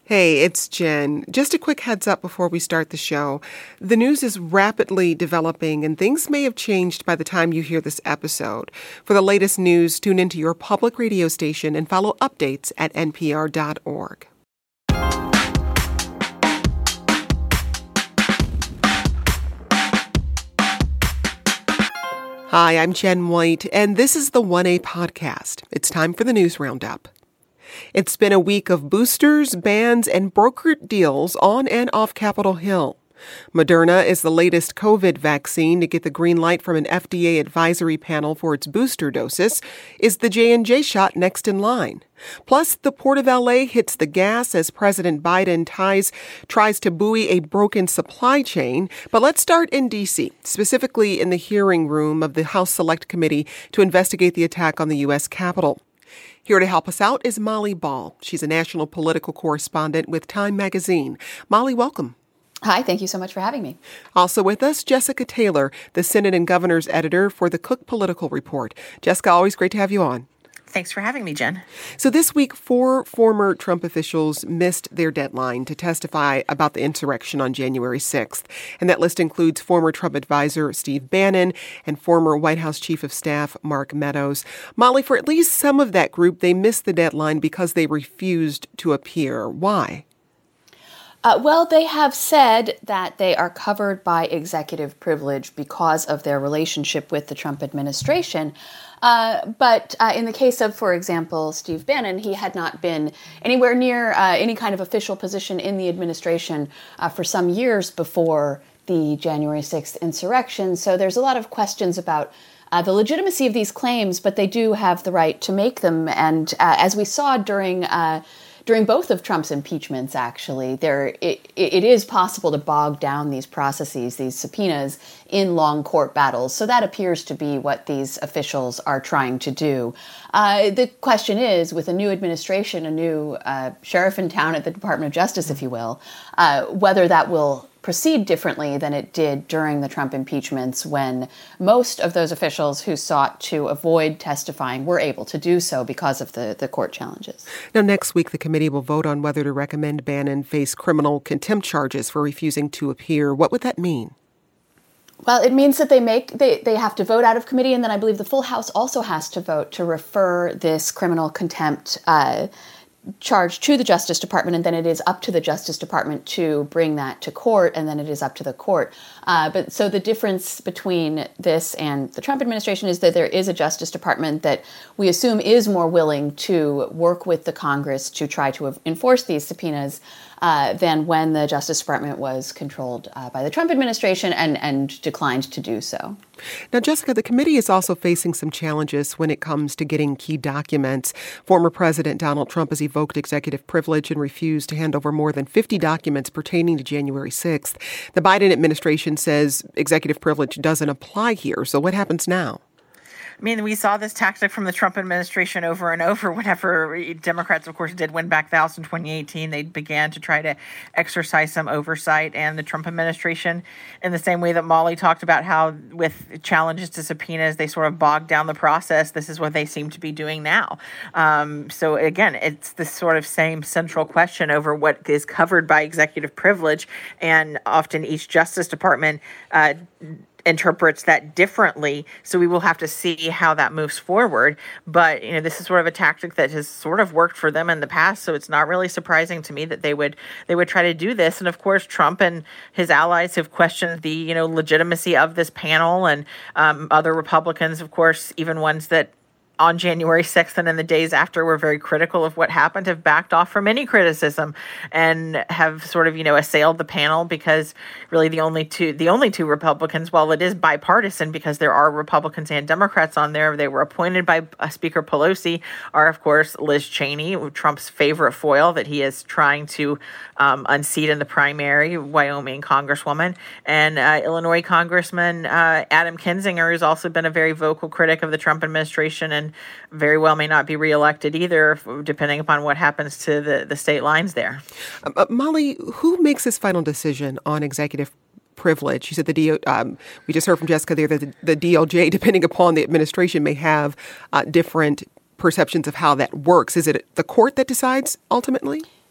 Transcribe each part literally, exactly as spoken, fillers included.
Hey, it's Jen. Just a quick heads up before we start the show. The news is rapidly developing and things may have changed by the time you hear this episode. For the latest news, tune into your public radio station and follow updates at N P R dot org. Hi, I'm Jen White, and this is the one A podcast. It's time for the news roundup. It's been a week of boosters, bans, and brokered deals on and off Capitol Hill. Moderna is the latest COVID vaccine to get the green light from an F D A advisory panel for its booster doses. Is the J and J shot next in line? Plus, the Port of L A hits the gas as President Biden ties, tries to buoy a broken supply chain. But let's start in D C, specifically in the hearing room of the House Select Committee to investigate the attack on the U S Capitol. Here to help us out is Molly Ball. She's a national political correspondent with Time Magazine. Molly, welcome. Hi, thank you so much for having me. Also with us, Jessica Taylor, the Senate and Governor's editor for the Cook Political Report. Jessica, always great to have you on. Thanks for having me, Jen. So this week, four former Trump officials missed their deadline to testify about the insurrection on January sixth. And that list includes former Trump advisor Steve Bannon and former White House Chief of Staff Mark Meadows. Molly, for at least some of that group, they missed the deadline because they refused to appear. Why? Uh, well, they have said that they are covered by executive privilege because of their relationship with the Trump administration. Uh, but uh, in the case of, for example, Steve Bannon, he had not been anywhere near uh, any kind of official position in the administration uh, for some years before the January sixth insurrection. So there's a lot of questions about uh, the legitimacy of these claims, but they do have the right to make them. And uh, as we saw during uh, During both of Trump's impeachments, actually, there it, it is possible to bog down these processes, these subpoenas, in long court battles. So that appears to be what these officials are trying to do. Uh, the question is, with a new administration, a new uh, sheriff in town at the Department of Justice, if you will, uh, whether that will proceed differently than it did during the Trump impeachments, when most of those officials who sought to avoid testifying were able to do so because of the, the court challenges. Now, next week, the committee will vote on whether to recommend Bannon face criminal contempt charges for refusing to appear. What would that mean? Well, it means that they make they, they have to vote out of committee, and then I believe the full House also has to vote to refer this criminal contempt uh charge to the Justice Department, and then it is up to the Justice Department to bring that to court, and then it is up to the court. Uh, but so the difference between this and the Trump administration is that there is a Justice Department that we assume is more willing to work with the Congress to try to enforce these subpoenas uh, than when the Justice Department was controlled uh, by the Trump administration and, and declined to do so. Now, Jessica, the committee is also facing some challenges when it comes to getting key documents. Former President Donald Trump has evoked executive privilege and refused to hand over more than fifty documents pertaining to January sixth. The Biden administration says executive privilege doesn't apply here. So what happens now? I mean, we saw this tactic from the Trump administration over and over. Whenever Democrats, of course, did win back the House in twenty eighteen, they began to try to exercise some oversight. And the Trump administration, in the same way that Molly talked about how with challenges to subpoenas, they sort of bogged down the process, this is what they seem to be doing now. Um, so again, it's this sort of same central question over what is covered by executive privilege. And often each Justice Department uh interprets that differently, so we will have to see how that moves forward. But, you know, this is sort of a tactic that has sort of worked for them in the past, so it's not really surprising to me that they would they would try to do this. And of course, Trump and his allies have questioned the, you know, legitimacy of this panel, and um, other Republicans, of course, even ones that on January sixth and in the days after were very critical of what happened, have backed off from any criticism and have sort of, you know, assailed the panel, because really the only two the only two Republicans, while it is bipartisan because there are Republicans and Democrats on there, they were appointed by uh, Speaker Pelosi, are, of course, Liz Cheney, Trump's favorite foil that he is trying to um, unseat in the primary, Wyoming Congresswoman, and uh, Illinois Congressman uh, Adam Kinzinger, who's also been a very vocal critic of the Trump administration and very well may not be reelected either, depending upon what happens to the, the state lines there. Uh, Molly, who makes this final decision on executive privilege? You said the D O, um, we just heard from Jessica there that the, the D O J, depending upon the administration, may have uh, different perceptions of how that works. Is it the court that decides ultimately?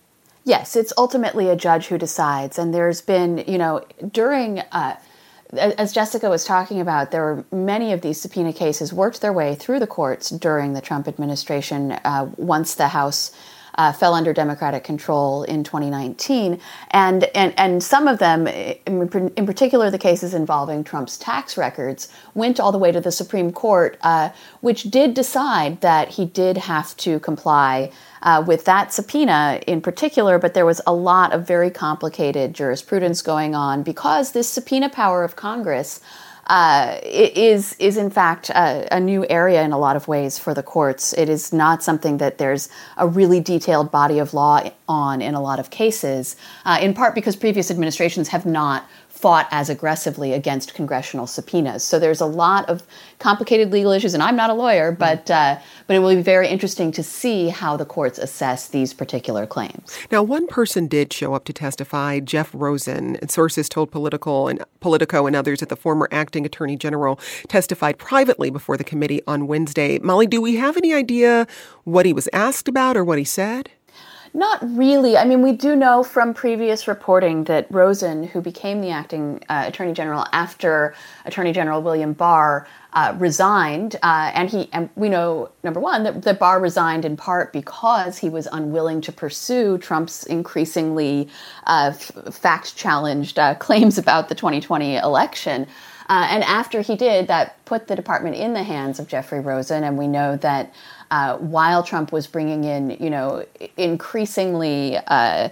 Yes, it's ultimately a judge who decides. And there's been, you know, during, uh, as Jessica was talking about, there were many of these subpoena cases worked their way through the courts during the Trump administration uh, once the House Uh, fell under Democratic control in twenty nineteen. And, and, and some of them, in, in particular the cases involving Trump's tax records, went all the way to the Supreme Court, uh, which did decide that he did have to comply uh, with that subpoena in particular, but there was a lot of very complicated jurisprudence going on because this subpoena power of Congress Uh, is is in fact a, a new area in a lot of ways for the courts. It is not something that there's a really detailed body of law on in a lot of cases, uh, in part because previous administrations have not fought as aggressively against congressional subpoenas. So there's a lot of complicated legal issues, and I'm not a lawyer, but uh, but it will be very interesting to see how the courts assess these particular claims. Now, one person did show up to testify, Jeff Rosen. Sources told Politico and Politico and others that the former acting attorney general testified privately before the committee on Wednesday. Molly, do we have any idea what he was asked about or what he said? Not really. I mean, we do know from previous reporting that Rosen, who became the acting uh, attorney general after Attorney General William Barr uh, resigned, uh, and he and we know, number one, that, that Barr resigned in part because he was unwilling to pursue Trump's increasingly uh, f- fact-challenged uh, claims about the twenty twenty election. Uh, and after he did, that put the department in the hands of Jeffrey Rosen, and we know that Uh, while Trump was bringing in, you know, increasingly uh,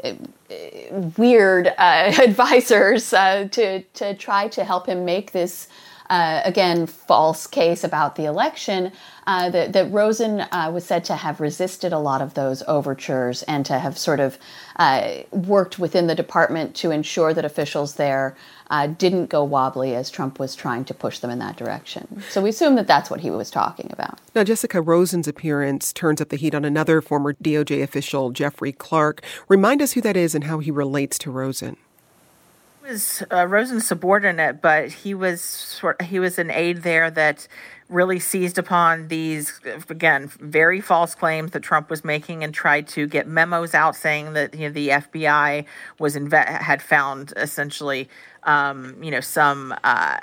weird uh, advisors uh, to to try to help him make this, uh, again, false case about the election, uh, that, that Rosen uh, was said to have resisted a lot of those overtures and to have sort of uh, worked within the department to ensure that officials there Uh, didn't go wobbly as Trump was trying to push them in that direction. So we assume that that's what he was talking about. Now, Jessica, Rosen's appearance turns up the heat on another former D O J official, Jeffrey Clark. Remind us who that is and how he relates to Rosen. He was uh, Rosen's subordinate, but he was sort he was an aide there that really seized upon these, again, very false claims that Trump was making and tried to get memos out saying that, you know, the F B I was inve- had found essentially, um, you know, some uh,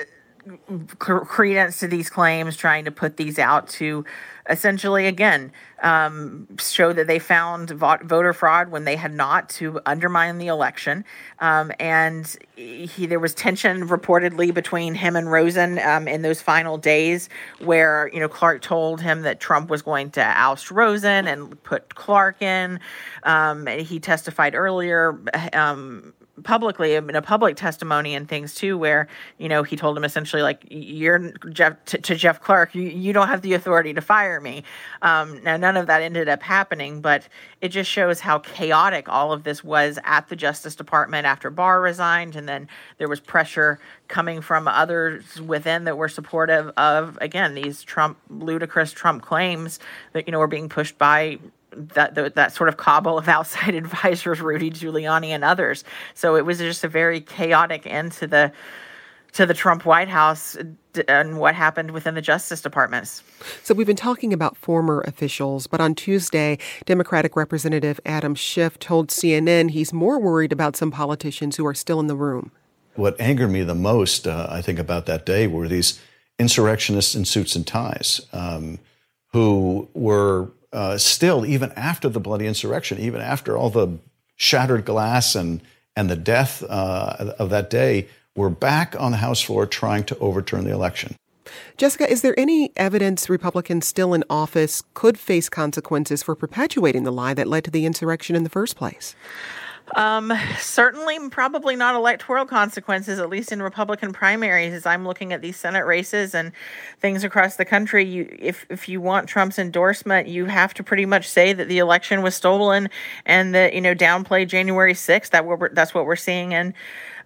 credence to these claims, trying to put these out to essentially, again, um, show that they found vo- voter fraud when they had not, to undermine the election. Um, and he, there was tension reportedly between him and Rosen um, in those final days where, you know, Clark told him that Trump was going to oust Rosen and put Clark in. Um, and he testified earlier um, publicly in a public testimony and things too, where, you know, he told him essentially like, you're Jeff to, to Jeff Clark, you, you don't have the authority to fire me. Um, now, none of that ended up happening, but it just shows how chaotic all of this was at the Justice Department after Barr resigned. And then there was pressure coming from others within that were supportive of, again, these Trump, ludicrous Trump claims that, you know, were being pushed by that that, that sort of cabal of outside advisors, Rudy Giuliani and others. So it was just a very chaotic end to the to the Trump White House and what happened within the Justice Department. So we've been talking about former officials, but on Tuesday, Democratic Representative Adam Schiff told C N N he's more worried about some politicians who are still in the room. What angered me the most, uh, I think, about that day were these insurrectionists in suits and ties um, who were uh, still, even after the bloody insurrection, even after all the shattered glass and, and the death uh, of that day, were back on the House floor trying to overturn the election. Jessica, is there any evidence Republicans still in office could face consequences for perpetuating the lie that led to the insurrection in the first place? Um, certainly, probably not electoral consequences, at least in Republican primaries. As I'm looking at these Senate races and things across the country, you, if if you want Trump's endorsement, you have to pretty much say that the election was stolen and that, you know, downplay January sixth. That we're, that's what we're seeing in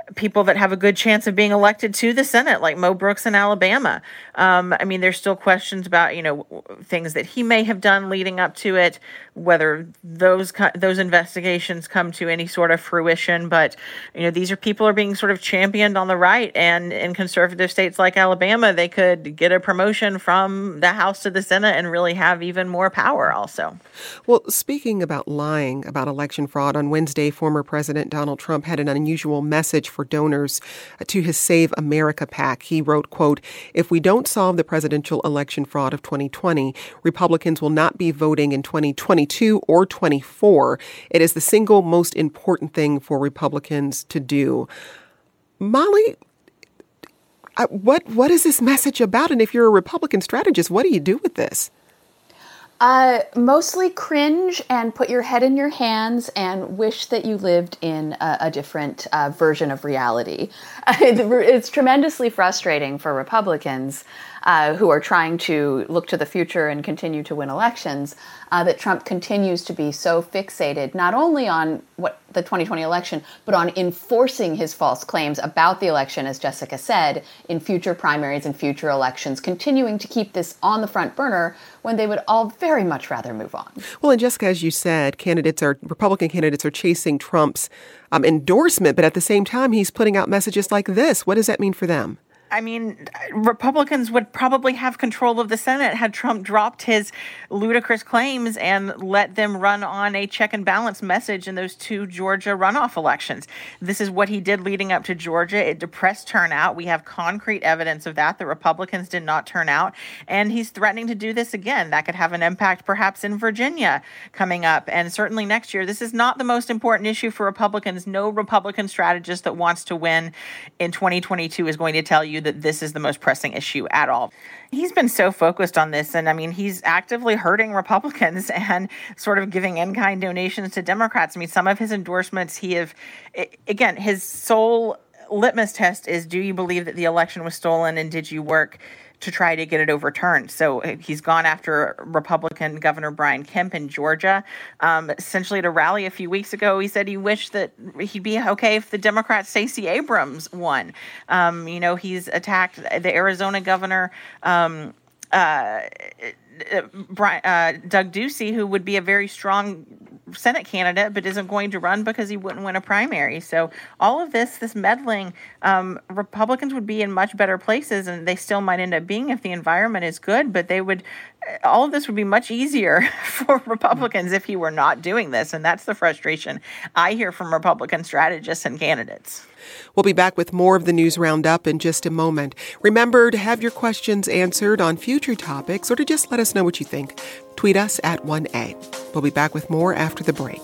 people that have a good chance of being elected to the Senate, like Mo Brooks in Alabama. Um, I mean, there's still questions about, you know, things that he may have done leading up to it, whether those those investigations come to any sort of fruition. But, you know, these are people are being sort of championed on the right. And in conservative states like Alabama, they could get a promotion from the House to the Senate and really have even more power also. Well, speaking about lying about election fraud, on Wednesday, former President Donald Trump had an unusual message for donors to his Save America PAC. He wrote, quote, "If we don't solve the presidential election fraud of twenty twenty, Republicans will not be voting in twenty twenty-two or twenty-four. It is the single most important thing for Republicans to do." Molly, what what is this message about? And if you're a Republican strategist, what do you do with this? Uh, mostly cringe and put your head in your hands and wish that you lived in a, a different uh, version of reality. It's tremendously frustrating for Republicans uh, who are trying to look to the future and continue to win elections, uh, that Trump continues to be so fixated not only on what the twenty twenty election, but on enforcing his false claims about the election, as Jessica said, in future primaries and future elections, continuing to keep this on the front burner when they would all very much rather move on. Well, and Jessica, as you said, candidates are Republican candidates are chasing Trump's um, endorsement, but at the same time, he's putting out messages like this. What does that mean for them? I mean, Republicans would probably have control of the Senate had Trump dropped his ludicrous claims and let them run on a check and balance message in those two Georgia runoff elections. This is what he did leading up to Georgia. It depressed turnout. We have concrete evidence of that. The Republicans did not turn out. And he's threatening to do this again. That could have an impact perhaps in Virginia coming up. And certainly next year. This is not the most important issue for Republicans. No Republican strategist that wants to win in twenty twenty-two is going to tell you that this is the most pressing issue at all. He's been so focused on this, and I mean, he's actively hurting Republicans and sort of giving in-kind donations to Democrats. I mean, some of his endorsements, he have, again, his sole litmus test is, do you believe that the election was stolen, and did you work to try to get it overturned? So he's gone after Republican Governor Brian Kemp in Georgia. Um, essentially, at a rally a few weeks ago, he said he wished that he'd be okay if the Democrat Stacey Abrams won. Um, you know, he's attacked the Arizona governor, um, uh, Brian, uh, Doug Ducey, who would be a very strong Senate candidate, but isn't going to run because he wouldn't win a primary. So all of this, this meddling, um, Republicans would be in much better places, and they still might end up being if the environment is good, but they would, all of this would be much easier for Republicans if he were not doing this. And that's the frustration I hear from Republican strategists and candidates. We'll be back with more of the News Roundup in just a moment. Remember to have your questions answered on future topics or to just let us know what you think. Tweet us at one A. We'll be back with more after the break.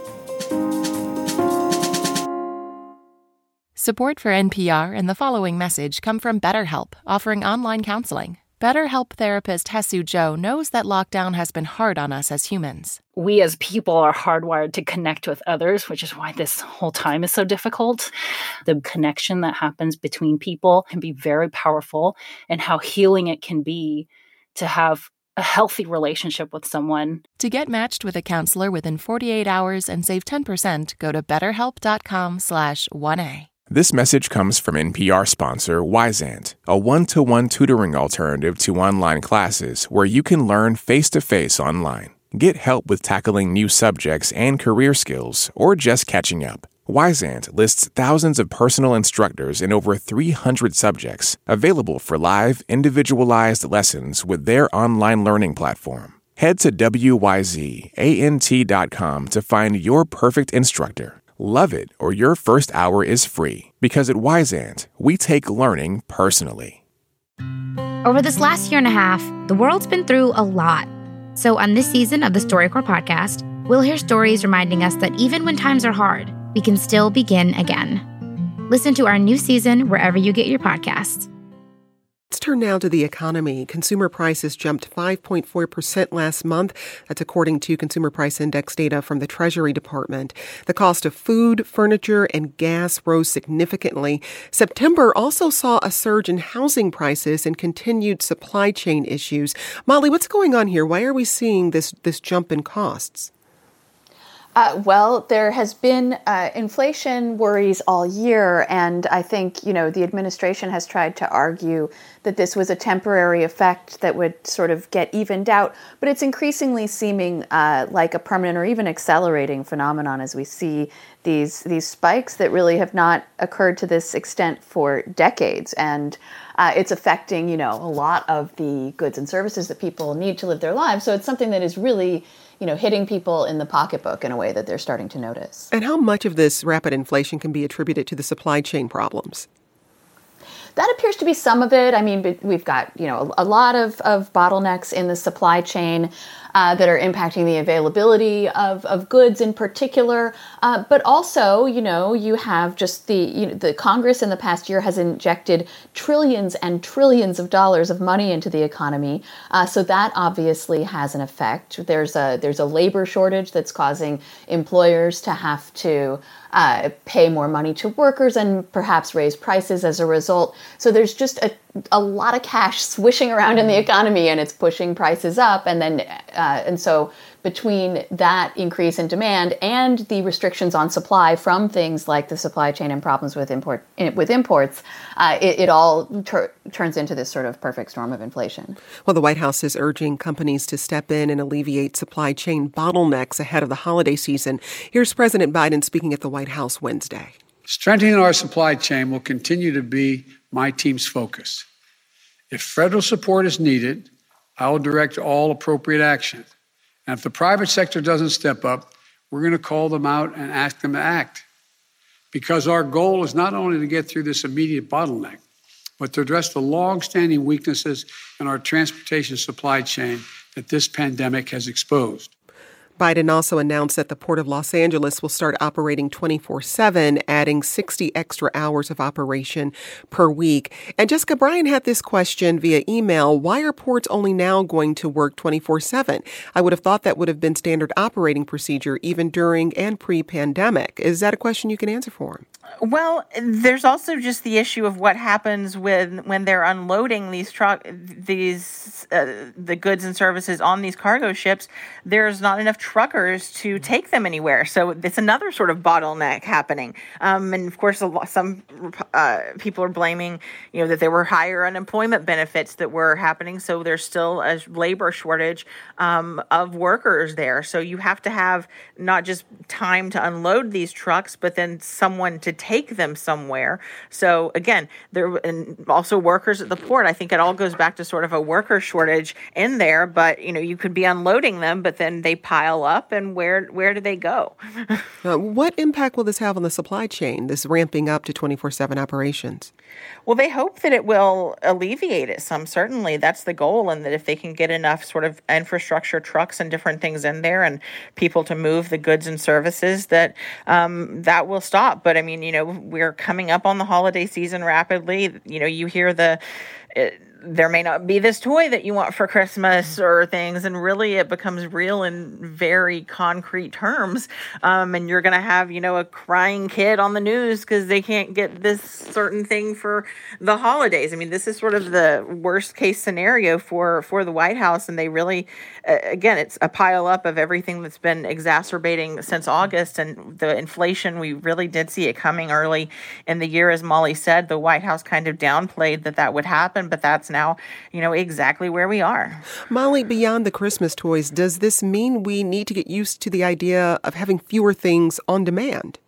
Support for N P R and the following message come from BetterHelp, offering online counseling. BetterHelp therapist Hesu Joe knows that lockdown has been hard on us as humans. We as people are hardwired to connect with others, which is why this whole time is so difficult. The connection that happens between people can be very powerful, and how healing it can be to have a healthy relationship with someone. To get matched with a counselor within forty-eight hours and save ten percent, go to betterhelp.com slash 1A. This message comes from N P R sponsor Wyzant, a one-to-one tutoring alternative to online classes where you can learn face-to-face online. Get help with tackling new subjects and career skills, or just catching up. Wyzant lists thousands of personal instructors in over three hundred subjects, available for live, individualized lessons with their online learning platform. Head to W Y Z A N T dot com to find your perfect instructor. Love it, or your first hour is free. Because at Wyzant, we take learning personally. Over this last year and a half, the world's been through a lot. So on this season of the StoryCorps podcast, we'll hear stories reminding us that even when times are hard, we can still begin again. Listen to our new season wherever you get your podcasts. Let's turn now to the economy. Consumer prices jumped five point four percent last month. That's according to Consumer Price Index data from the Treasury Department. The cost of food, furniture, and gas rose significantly. September also saw a surge in housing prices and continued supply chain issues. Molly, what's going on here? Why are we seeing this, this jump in costs? Uh, well, there has been uh, inflation worries all year, and I think, you know, the administration has tried to argue that this was a temporary effect that would sort of get evened out, but it's increasingly seeming uh, like a permanent or even accelerating phenomenon as we see these these spikes that really have not occurred to this extent for decades, and uh, it's affecting, you know, a lot of the goods and services that people need to live their lives. So it's something that is really, you know, hitting people in the pocketbook in a way that they're starting to notice. And how much of this rapid inflation can be attributed to the supply chain problems? That appears to be some of it. I mean, we've got, you know, a lot of, of bottlenecks in the supply chain uh, that are impacting the availability of, of goods in particular. Uh, but also, you know, you have just the, you know, the Congress in the past year has injected trillions and trillions of dollars of money into the economy. Uh, so that obviously has an effect. There's a there's a labor shortage that's causing employers to have to Uh, pay more money to workers and perhaps raise prices as a result. So there's just a, a lot of cash swishing around in the economy, and it's pushing prices up. And then, uh, and so between that increase in demand and the restrictions on supply from things like the supply chain and problems with import with imports, uh, it, it all tur- turns into this sort of perfect storm of inflation. Well, the White House is urging companies to step in and alleviate supply chain bottlenecks ahead of the holiday season. Here's President Biden speaking at the White House Wednesday. Strengthening our supply chain will continue to be my team's focus. If federal support is needed, I will direct all appropriate action. And if the private sector doesn't step up, we're going to call them out and ask them to act. Because our goal is not only to get through this immediate bottleneck, but to address the long-standing weaknesses in our transportation supply chain that this pandemic has exposed. Biden also announced that the Port of Los Angeles will start operating twenty-four seven, adding sixty extra hours of operation per week. And Jessica Bryan had this question via email. Why are ports only now going to work twenty-four seven? I would have thought that would have been standard operating procedure even during and pre-pandemic. Is that a question you can answer for him? Well, there's also just the issue of what happens when when they're unloading these truck these uh, the goods and services on these cargo ships. There's not enough truckers to take them anywhere, so it's another sort of bottleneck happening. Um, and of course, a lot, some uh, people are blaming, you know, that there were higher unemployment benefits that were happening. So there's still a labor shortage um, of workers there. So you have to have not just time to unload these trucks, but then someone to take them somewhere. So again, there and also workers at the port. I think it all goes back to sort of a worker shortage in there. But you know, you could be unloading them, but then they pile up, and where where do they go? uh, what impact will this have on the supply chain? This ramping up to twenty-four seven operations. Well, they hope that it will alleviate it some. Certainly, that's the goal, and that if they can get enough sort of infrastructure, trucks, and different things in there, and people to move the goods and services, that um, that will stop. But I mean, you know, we're coming up on the holiday season rapidly. You know, you hear the. It, there may not be this toy that you want for Christmas or things, and really it becomes real in very concrete terms. Um, and you're going to have, you know, a crying kid on the news because they can't get this certain thing for the holidays. I mean, this is sort of the worst case scenario for, for the White House. And they really, uh, again, it's a pile up of everything that's been exacerbating since August. And the inflation, we really did see it coming early in the year. As Molly said, the White House kind of downplayed that that would happen, but that's now, you know, exactly where we are. Molly, beyond the Christmas toys, does this mean we need to get used to the idea of having fewer things on demand?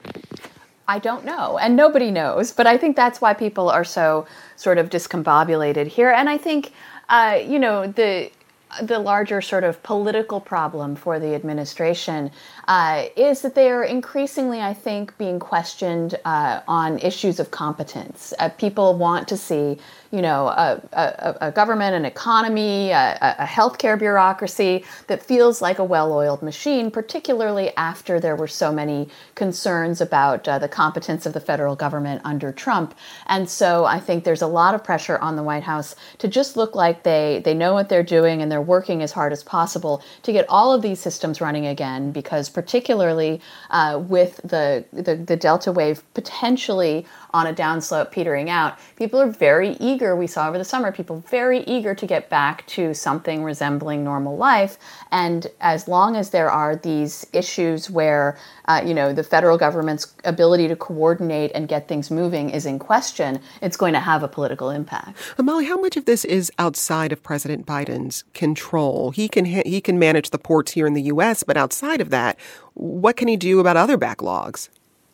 I don't know, and nobody knows, but I think that's why people are so sort of discombobulated here. And I think, uh, you know, the the larger sort of political problem for the administration uh, is that they are increasingly, I think, being questioned uh, on issues of competence. Uh, people want to see, you know, a, a, a government, an economy, a, a healthcare bureaucracy that feels like a well-oiled machine, particularly after there were so many concerns about uh, the competence of the federal government under Trump. And so I think there's a lot of pressure on the White House to just look like they, they know what they're doing and they're working as hard as possible to get all of these systems running again, because particularly uh, with the, the, the Delta wave potentially on a downslope petering out. People are very eager, we saw over the summer, people very eager to get back to something resembling normal life. And as long as there are these issues where, uh, you know, the federal government's ability to coordinate and get things moving is in question, it's going to have a political impact. Molly, how much of this is outside of President Biden's control? He can ha- he can manage the ports here in the U S, but outside of that, what can he do about other backlogs?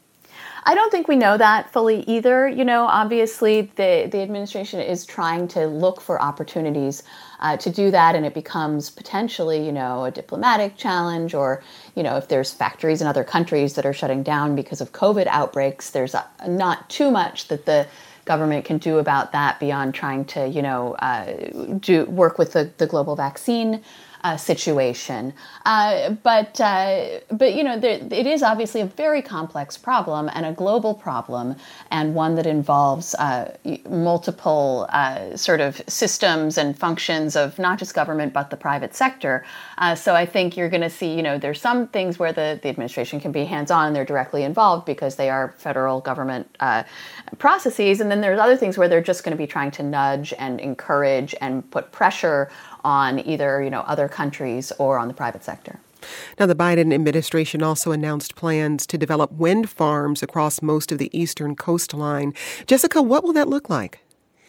I don't think we know that fully either. You know, obviously the, the administration is trying to look for opportunities uh, to do that, and it becomes potentially, you know, a diplomatic challenge, or, you know, if there's factories in other countries that are shutting down because of COVID outbreaks, there's a, not too much that the government can do about that beyond trying to, you know, uh, do work with the, the global vaccine Uh, situation. Uh, but, uh, but you know, there, it is obviously a very complex problem and a global problem, and one that involves uh, multiple uh, sort of systems and functions of not just government, but the private sector. Uh, so I think you're going to see, you know, there's some things where the, the administration can be hands-on and they're directly involved because they are federal government uh, processes. And then there's other things where they're just going to be trying to nudge and encourage and put pressure on either, you know, other countries or on the private sector. Now, the Biden administration also announced plans to develop wind farms across most of the eastern coastline. Jessica, what will that look like?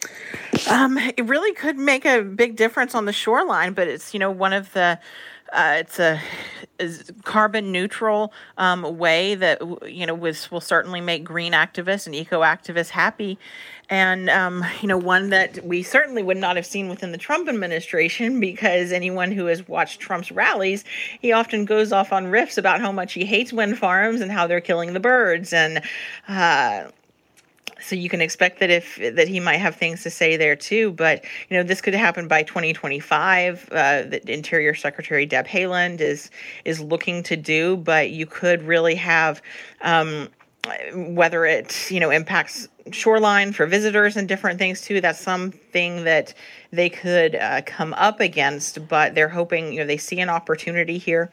Um, it really could make a big difference on the shoreline, but it's, you know, one of the Uh, it's a, a carbon neutral um, way that, you know, was, will certainly make green activists and eco activists happy. And, um, you know, one that we certainly would not have seen within the Trump administration, because anyone who has watched Trump's rallies, he often goes off on riffs about how much he hates wind farms and how they're killing the birds. And, uh, So you can expect that if that he might have things to say there too, but you know this could happen by twenty twenty-five. Uh, the Interior Secretary Deb Haaland is is looking to do, but you could really have um, whether it you know impacts shoreline for visitors and different things too. That's something that they could uh, come up against, but they're hoping you know they see an opportunity here.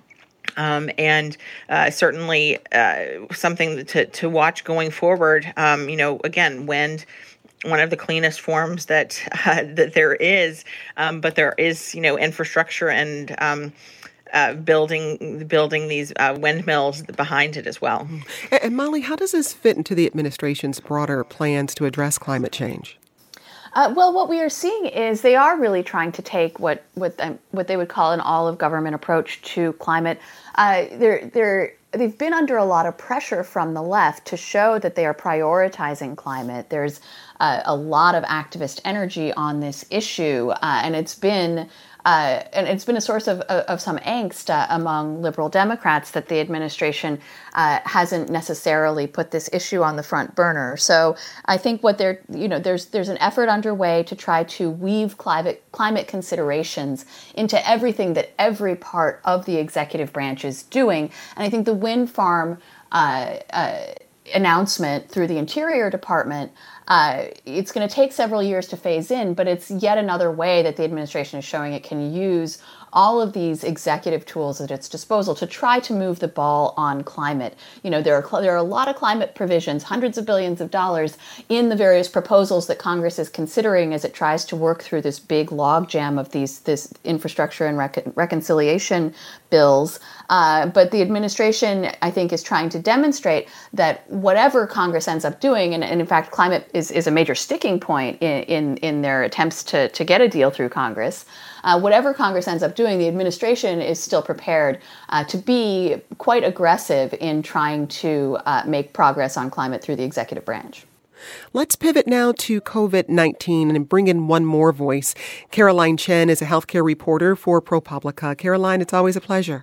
Um, and uh, certainly uh, something to, to watch going forward. Um, you know, again, wind, one of the cleanest forms that uh, that there is, um, but there is, you know, infrastructure and um, uh, building building these uh, windmills behind it as well. And, and Molly, how does this fit into the administration's broader plans to address climate change? Uh, well, what we are seeing is they are really trying to take what what, um, what they would call an all-of-government approach to climate. Uh, they're, they're, they've been under a lot of pressure from the left to show that they are prioritizing climate. There's uh, a lot of activist energy on this issue, uh, and it's been Uh, and it's been a source of, of some angst uh, among liberal Democrats that the administration uh, hasn't necessarily put this issue on the front burner. So I think what they're, you know, there's there's an effort underway to try to weave climate climate considerations into everything that every part of the executive branch is doing. And I think the wind farm uh, uh, announcement through the Interior Department, uh, it's going to take several years to phase in, but it's yet another way that the administration is showing it can use all of these executive tools at its disposal to try to move the ball on climate. You know, there are there are a lot of climate provisions, hundreds of billions of dollars in the various proposals that Congress is considering as it tries to work through this big logjam of these this infrastructure and rec- reconciliation bills. Uh, but the administration, I think, is trying to demonstrate that whatever Congress ends up doing, and, and in fact, climate is, is a major sticking point in, in, in their attempts to, to get a deal through Congress. Uh, whatever Congress ends up doing, the administration is still prepared uh, to be quite aggressive in trying to uh, make progress on climate through the executive branch. Let's pivot now to COVID nineteen and bring in one more voice. Caroline Chen is a healthcare reporter for ProPublica. Caroline, it's always a pleasure.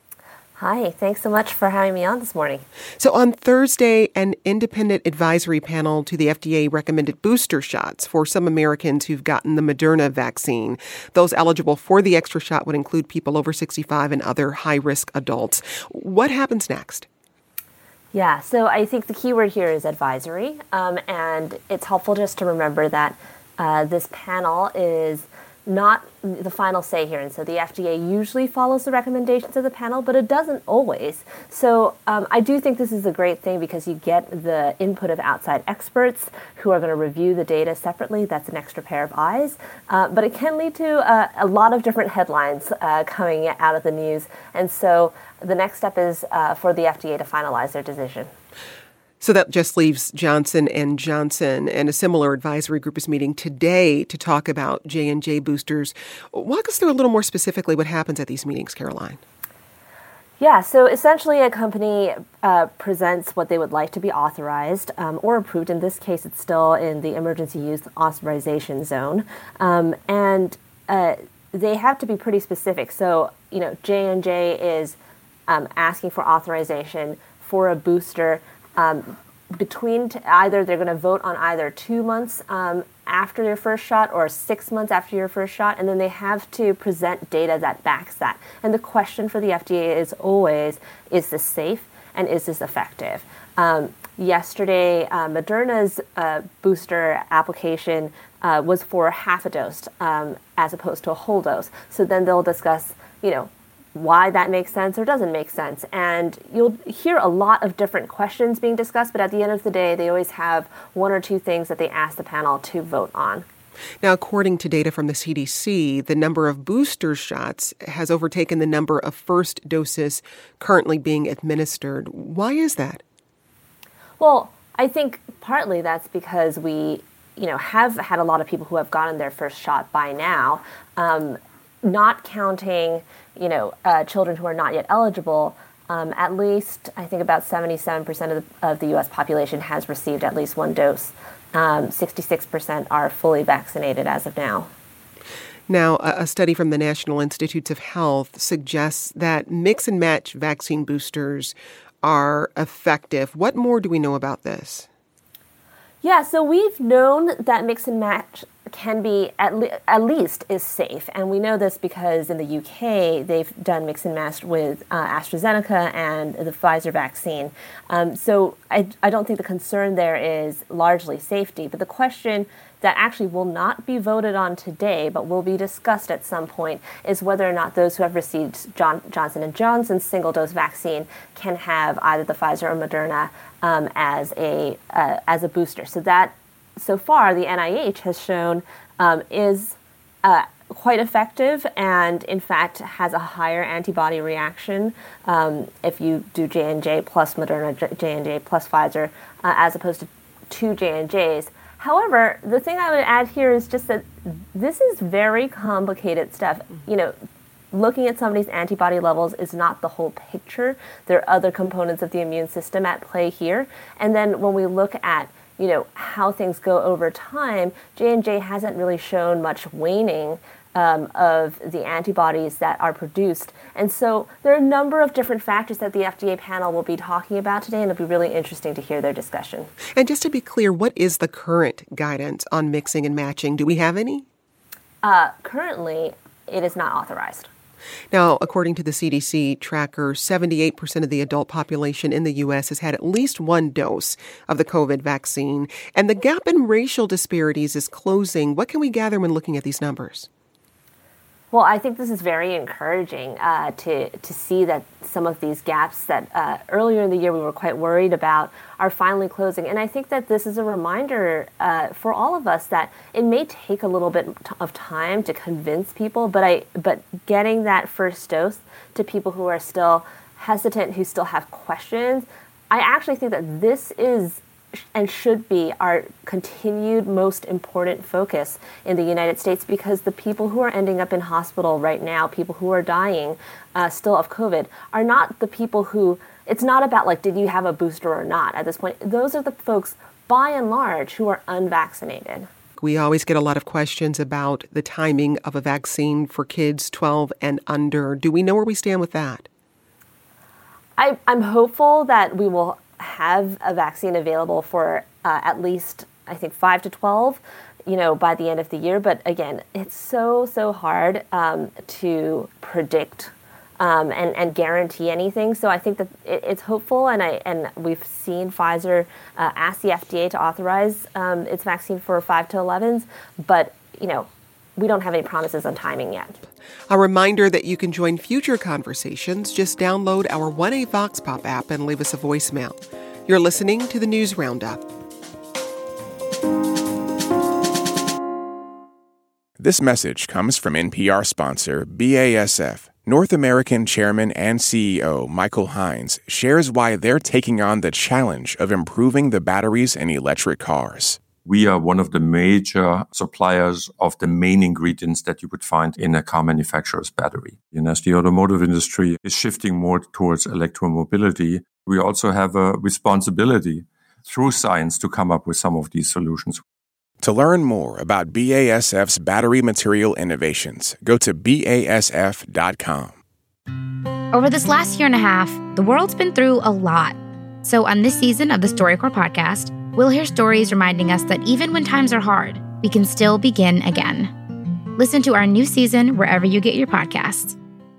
Hi, thanks so much for having me on this morning. So on Thursday, an independent advisory panel to the F D A recommended booster shots for some Americans who've gotten the Moderna vaccine. Those eligible for the extra shot would include people over sixty-five and other high-risk adults. What happens next? Yeah, so I think the key word here is advisory, um, and it's helpful just to remember that uh, this panel is not the final say here. And so the F D A usually follows the recommendations of the panel, but it doesn't always. So um, I do think this is a great thing because you get the input of outside experts who are going to review the data separately. That's an extra pair of eyes. Uh, but it can lead to uh, a lot of different headlines uh, coming out of the news. And so the next step is uh, for the F D A to finalize their decision. So that just leaves Johnson and Johnson, and a similar advisory group is meeting today to talk about J and J boosters. Walk us through a little more specifically what happens at these meetings, Caroline. Yeah, so essentially a company uh, presents what they would like to be authorized um, or approved. In this case, it's still in the emergency use authorization zone. Um, and uh, they have to be pretty specific. So, you know, J and J is um, asking for authorization for a booster Um, between t- either they're going to vote on either two months um, after your first shot or six months after your first shot, and then they have to present data that backs that. And the question for the F D A is always, is this safe and is this effective? Um, yesterday, uh, Moderna's uh, booster application uh, was for half a dose um, as opposed to a whole dose. So then they'll discuss, you know, why that makes sense or doesn't make sense. And you'll hear a lot of different questions being discussed, but at the end of the day, they always have one or two things that they ask the panel to vote on. Now, according to data from the C D C, the number of booster shots has overtaken the number of first doses currently being administered. Why is that? Well, I think partly that's because we, you know, have had a lot of people who have gotten their first shot by now, um, not counting you know, uh, children who are not yet eligible. Um, at least, I think about seventy-seven percent of the, of the U S population has received at least one dose. Um, sixty-six percent are fully vaccinated as of now. Now, a study from the National Institutes of Health suggests that mix and match vaccine boosters are effective. What more do we know about this? Yeah, so we've known that mix and match can be, at, le- at least, is safe. And we know this because in the U K, they've done mix and match with uh, AstraZeneca and the Pfizer vaccine. Um, so I, I don't think the concern there is largely safety. But the question that actually will not be voted on today, but will be discussed at some point, is whether or not those who have received John, Johnson and Johnson's single-dose vaccine can have either the Pfizer or Moderna um, as a uh, as a booster. So that, so far, the N I H has shown um, is uh, quite effective and, in fact, has a higher antibody reaction um, if you do J and J plus Moderna, J and J plus Pfizer, uh, as opposed to two J and J's. However, the thing I would add here is just that this is very complicated stuff. You know, looking at somebody's antibody levels is not the whole picture. There are other components of the immune system at play here. And then when we look at, you know, how things go over time, J and J hasn't really shown much waning um, of the antibodies that are produced. And so there are a number of different factors that the F D A panel will be talking about today, and it'll be really interesting to hear their discussion. And just to be clear, what is the current guidance on mixing and matching? Do we have any? Uh, currently, it is not authorized. Now, according to the C D C tracker, seventy-eight percent of the adult population in the U S has had at least one dose of the COVID vaccine, and the gap in racial disparities is closing. What can we gather when looking at these numbers? Well, I think this is very encouraging uh, to to see that some of these gaps that uh, earlier in the year we were quite worried about are finally closing. And I think that this is a reminder uh, for all of us that it may take a little bit of time to convince people, but I but getting that first dose to people who are still hesitant, who still have questions, I actually think that this is and should be our continued most important focus in the United States, because the people who are ending up in hospital right now, people who are dying uh, still of COVID, are not the people who, it's not about like, did you have a booster or not at this point. Those are the folks, by and large, who are unvaccinated. We always get a lot of questions about the timing of a vaccine for kids twelve and under. Do we know where we stand with that? I, I'm hopeful that we will have a vaccine available for uh, at least, I think, five to twelve, you know, by the end of the year. But again, it's so, so hard um, to predict um, and, and guarantee anything. So I think that it, it's hopeful, and I and we've seen Pfizer uh, ask the F D A to authorize um, its vaccine for five to elevens. But, you know, we don't have any promises on timing yet. A reminder that you can join future conversations. Just download our one A Vox Pop app and leave us a voicemail. You're listening to the News Roundup. This message comes from N P R sponsor B A S F. North American Chairman and C E O Michael Hines shares why they're taking on the challenge of improving the batteries in electric cars. We are one of the major suppliers of the main ingredients that you would find in a car manufacturer's battery. And as the automotive industry is shifting more towards electromobility, we also have a responsibility through science to come up with some of these solutions. To learn more about B A S F's battery material innovations, go to B A S F dot com. Over this last year and a half, the world's been through a lot. So on this season of the StoryCorps podcast, we'll hear stories reminding us that even when times are hard, we can still begin again. Listen to our new season wherever you get your podcasts.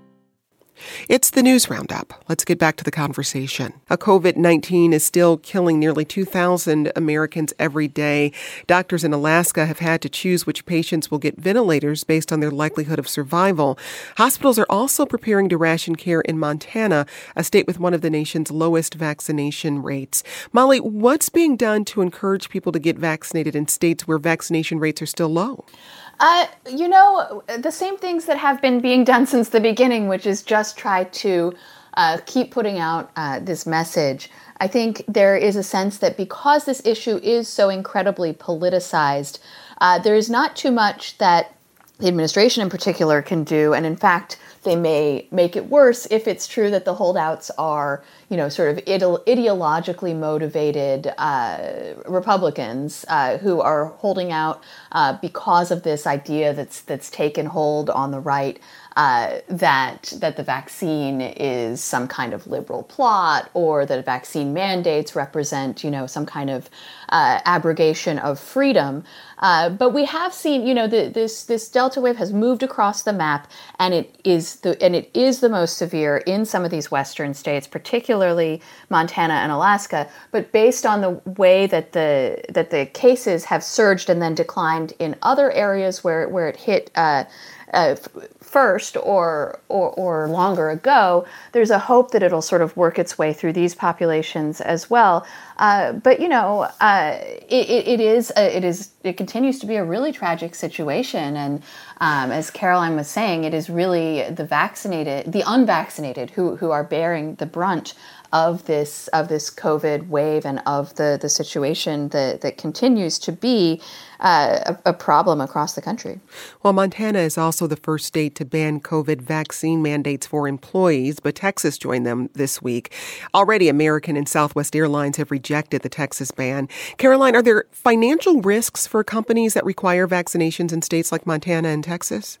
It's the News Roundup. Let's get back to the conversation. A COVID nineteen is still killing nearly two thousand Americans every day. Doctors in Alaska have had to choose which patients will get ventilators based on their likelihood of survival. Hospitals are also preparing to ration care in Montana, a state with one of the nation's lowest vaccination rates. Molly, what's being done to encourage people to get vaccinated in states where vaccination rates are still low? Uh, you know, the same things that have been being done since the beginning, which is just try to uh, keep putting out uh, this message. I think there is a sense that because this issue is so incredibly politicized, uh, there is not too much that the administration in particular can do. And in fact, they may make it worse if it's true that the holdouts are, you know, sort of ide- ideologically motivated uh, Republicans uh, who are holding out uh, because of this idea that's that's taken hold on the right uh, that that the vaccine is some kind of liberal plot, or that vaccine mandates represent, you know, some kind of uh, abrogation of freedom. Uh, but we have seen, you know, the, this this Delta wave has moved across the map, and it is the and it is the most severe in some of these Western states, particularly Montana and Alaska. But based on the way that the that the cases have surged and then declined in other areas where where it hit uh, uh, first or, or or longer ago, there's a hope that it'll sort of work its way through these populations as well. Uh, but you know, uh, it, it, it is a, it is it continues to be a really tragic situation, and um, as Caroline was saying, it is really the vaccinated, the unvaccinated, who who are bearing the brunt of this of this COVID wave and of the the situation that that continues to be uh, a, a problem across the country. Well, Montana is also the first state to ban COVID vaccine mandates for employees, but Texas joined them this week. Already, American and Southwest Airlines have rejected the Texas ban. Caroline, are there financial risks for companies that require vaccinations in states like Montana and Texas?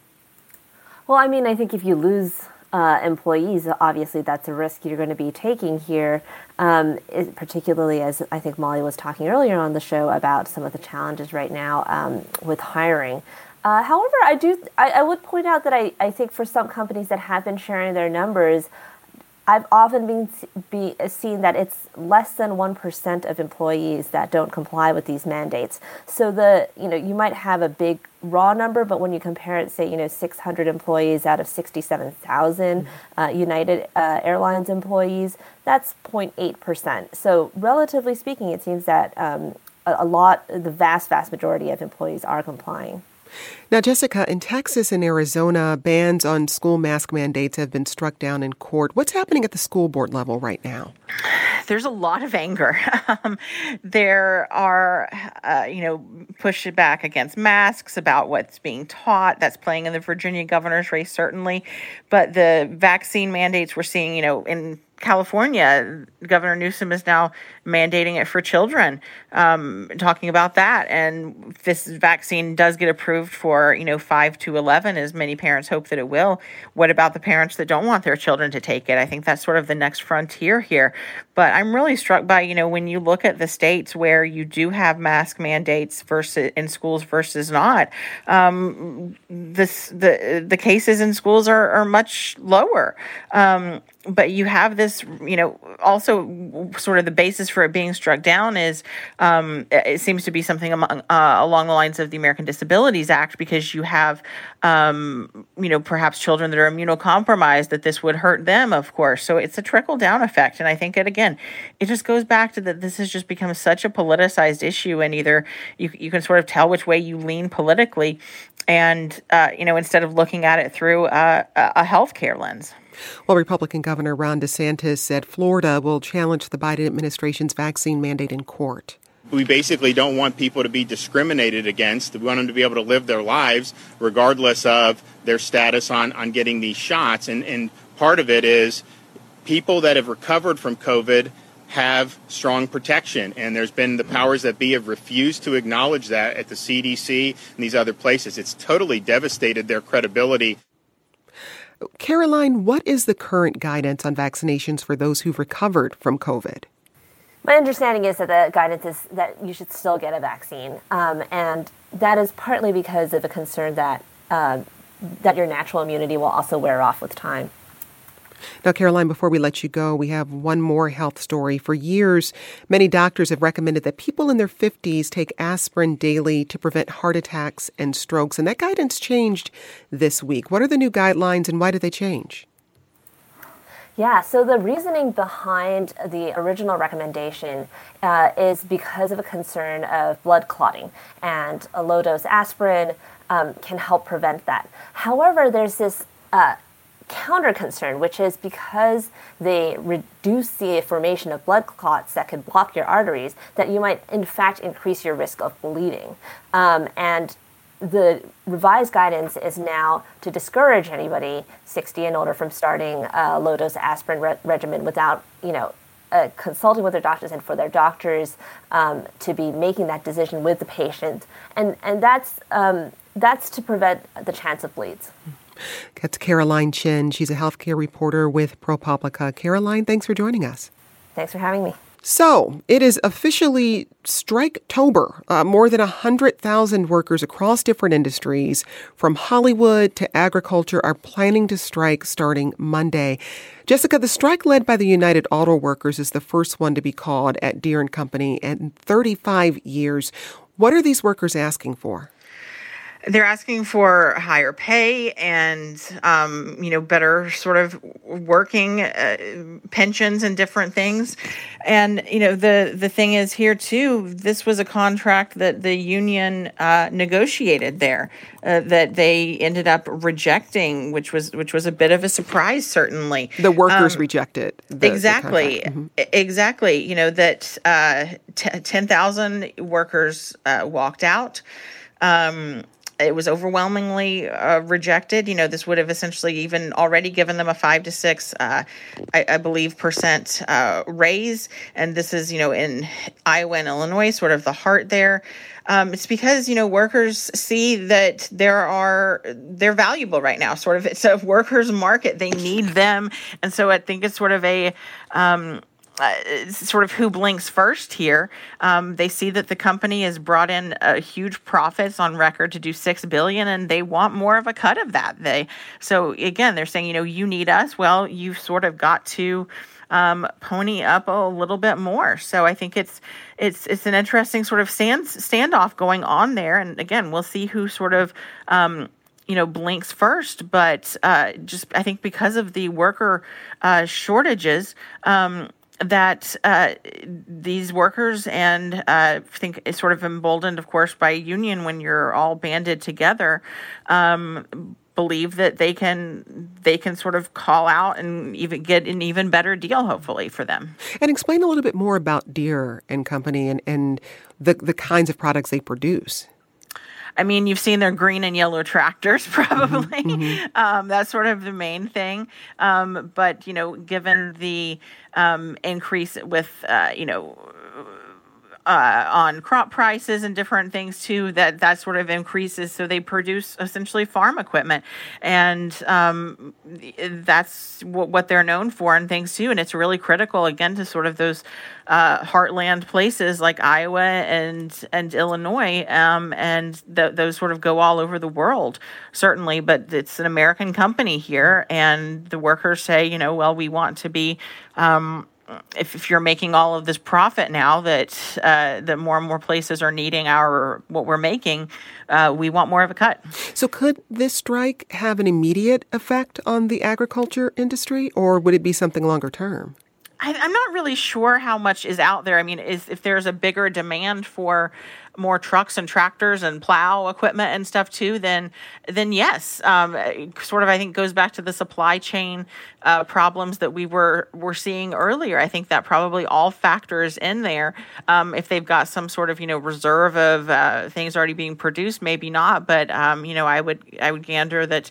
Well, I mean, I think if you lose Uh, employees, obviously that's a risk you're going to be taking here, um, it, particularly as I think Molly was talking earlier on the show about some of the challenges right now um, with hiring. Uh, however, I do I, I would point out that I, I think for some companies that have been sharing their numbers, I've often been be, seen that it's less than one percent of employees that don't comply with these mandates. So the you know you might have a big raw number, but when you compare it, say you know six hundred employees out of sixty-seven thousand mm-hmm. uh, United uh, Airlines employees, that's zero point eight percent. So relatively speaking, it seems that um, a, a lot, the vast, vast majority of employees are complying. Now, Jessica, in Texas and Arizona, bans on school mask mandates have been struck down in court. What's happening at the school board level right now? There's a lot of anger. Um, there are, uh, you know, pushback against masks about what's being taught. That's playing in the Virginia governor's race, certainly. But the vaccine mandates we're seeing, you know, in California, Governor Newsom is now mandating it for children, um, talking about that. And if this vaccine does get approved for, you know, five to eleven, as many parents hope that it will, what about the parents that don't want their children to take it? I think that's sort of the next frontier here. But I'm really struck by, you know, when you look at the states where you do have mask mandates versus in schools versus not, um, this the the cases in schools are, are much lower. Um, but you have this, you know, also sort of the basis for it being struck down is um, it seems to be something among, uh, along the lines of the American Disabilities Act, because you have, um, you know, perhaps children that are immunocompromised, that this would hurt them, of course. So it's a trickle down effect. And I think it, again, it just goes back to that this has just become such a politicized issue, and either you, you can sort of tell which way you lean politically. And, uh, you know, instead of looking at it through a, a healthcare lens. Well, Republican Governor Ron DeSantis said Florida will challenge the Biden administration's vaccine mandate in court. We basically don't want people to be discriminated against. We want them to be able to live their lives regardless of their status on, on getting these shots. And, and part of it is people that have recovered from COVID have strong protection. And there's been the powers that be have refused to acknowledge that at the C D C and these other places. It's totally devastated their credibility. Caroline, what is the current guidance on vaccinations for those who've recovered from COVID? My understanding is that the guidance is that you should still get a vaccine. Um, and that is partly because of a concern that uh, that your natural immunity will also wear off with time. Now, Caroline, before we let you go, we have one more health story. For years, many doctors have recommended that people in their fifties take aspirin daily to prevent heart attacks and strokes. And that guidance changed this week. What are the new guidelines and why did they change? Yeah, so the reasoning behind the original recommendation uh, is because of a concern of blood clotting, and a low-dose aspirin um, can help prevent that. However, there's this uh, counter concern, which is because they reduce the formation of blood clots that could block your arteries, that you might in fact increase your risk of bleeding. Um, and the revised guidance is now to discourage anybody sixty and older from starting a low-dose aspirin re- regimen without, you know, uh, consulting with their doctors, and for their doctors um, to be making that decision with the patient, and and that's um, that's to prevent the chance of bleeds. That's Caroline Chin. She's a healthcare reporter with ProPublica. Caroline, thanks for joining us. Thanks for having me. So it is officially Striketober. Uh, more than one hundred thousand workers across different industries, from Hollywood to agriculture, are planning to strike starting Monday. Jessica, the strike led by the United Auto Workers is the first one to be called at Deere and Company in thirty-five years. What are these workers asking for? They're asking for higher pay and, um, you know, better sort of working uh, pensions and different things. And, you know, the, the thing is here, too, this was a contract that the union uh, negotiated there uh, that they ended up rejecting, which was which was a bit of a surprise, certainly. The workers um, rejected the, Exactly. the mm-hmm. Exactly. You know, that uh, t- ten thousand workers uh, walked out. Um It was overwhelmingly uh, rejected. You know, this would have essentially even already given them a five to six, uh, I, I believe, percent uh, raise. And this is, you know, in Iowa and Illinois, sort of the heart there. Um, it's because, you know, workers see that there are, they're valuable right now. Sort of, it's a workers' market. They need them. And so I think it's sort of a, um, Uh, sort of who blinks first here. Um, they see that the company has brought in uh, huge profits on record to do six billion dollars, and they want more of a cut of that. They so again, they're saying, you know, you need us. Well, you've sort of got to um, pony up a little bit more. So I think it's it's it's an interesting sort of stand, standoff going on there. And again, we'll see who sort of um, you know, blinks first. But uh, just I think because of the worker uh, shortages. Um, that uh, these workers and uh, I think it's sort of emboldened, of course, by union when you're all banded together, um, believe that they can they can sort of call out and even get an even better deal, hopefully, for them. And explain a little bit more about Deere and Company and, and the, the kinds of products they produce. I mean, you've seen their green and yellow tractors, probably. Mm-hmm. Um, that's sort of the main thing. Um, but, you know, given the um, increase with, uh, you know, uh, on crop prices and different things too, that that sort of increases. So they produce essentially farm equipment, and um, that's w- what they're known for and things too. And it's really critical again to sort of those uh, heartland places like Iowa and and Illinois, um, and th- those sort of go all over the world, certainly. But it's an American company here, and the workers say, you know, well, we want to be. Um, If, if you're making all of this profit now that uh, that more and more places are needing our what we're making, uh, we want more of a cut. So could this strike have an immediate effect on the agriculture industry, or would it be something longer term? I, I'm not really sure how much is out there. I mean, is, if there's a bigger demand for more trucks and tractors and plow equipment and stuff too, then then yes, um, sort of I think goes back to the supply chain uh, problems that we were were seeing earlier. I think that probably all factors in there. Um, if they've got some sort of you know reserve of uh, things already being produced, maybe not. But um, you know, I would I would gander that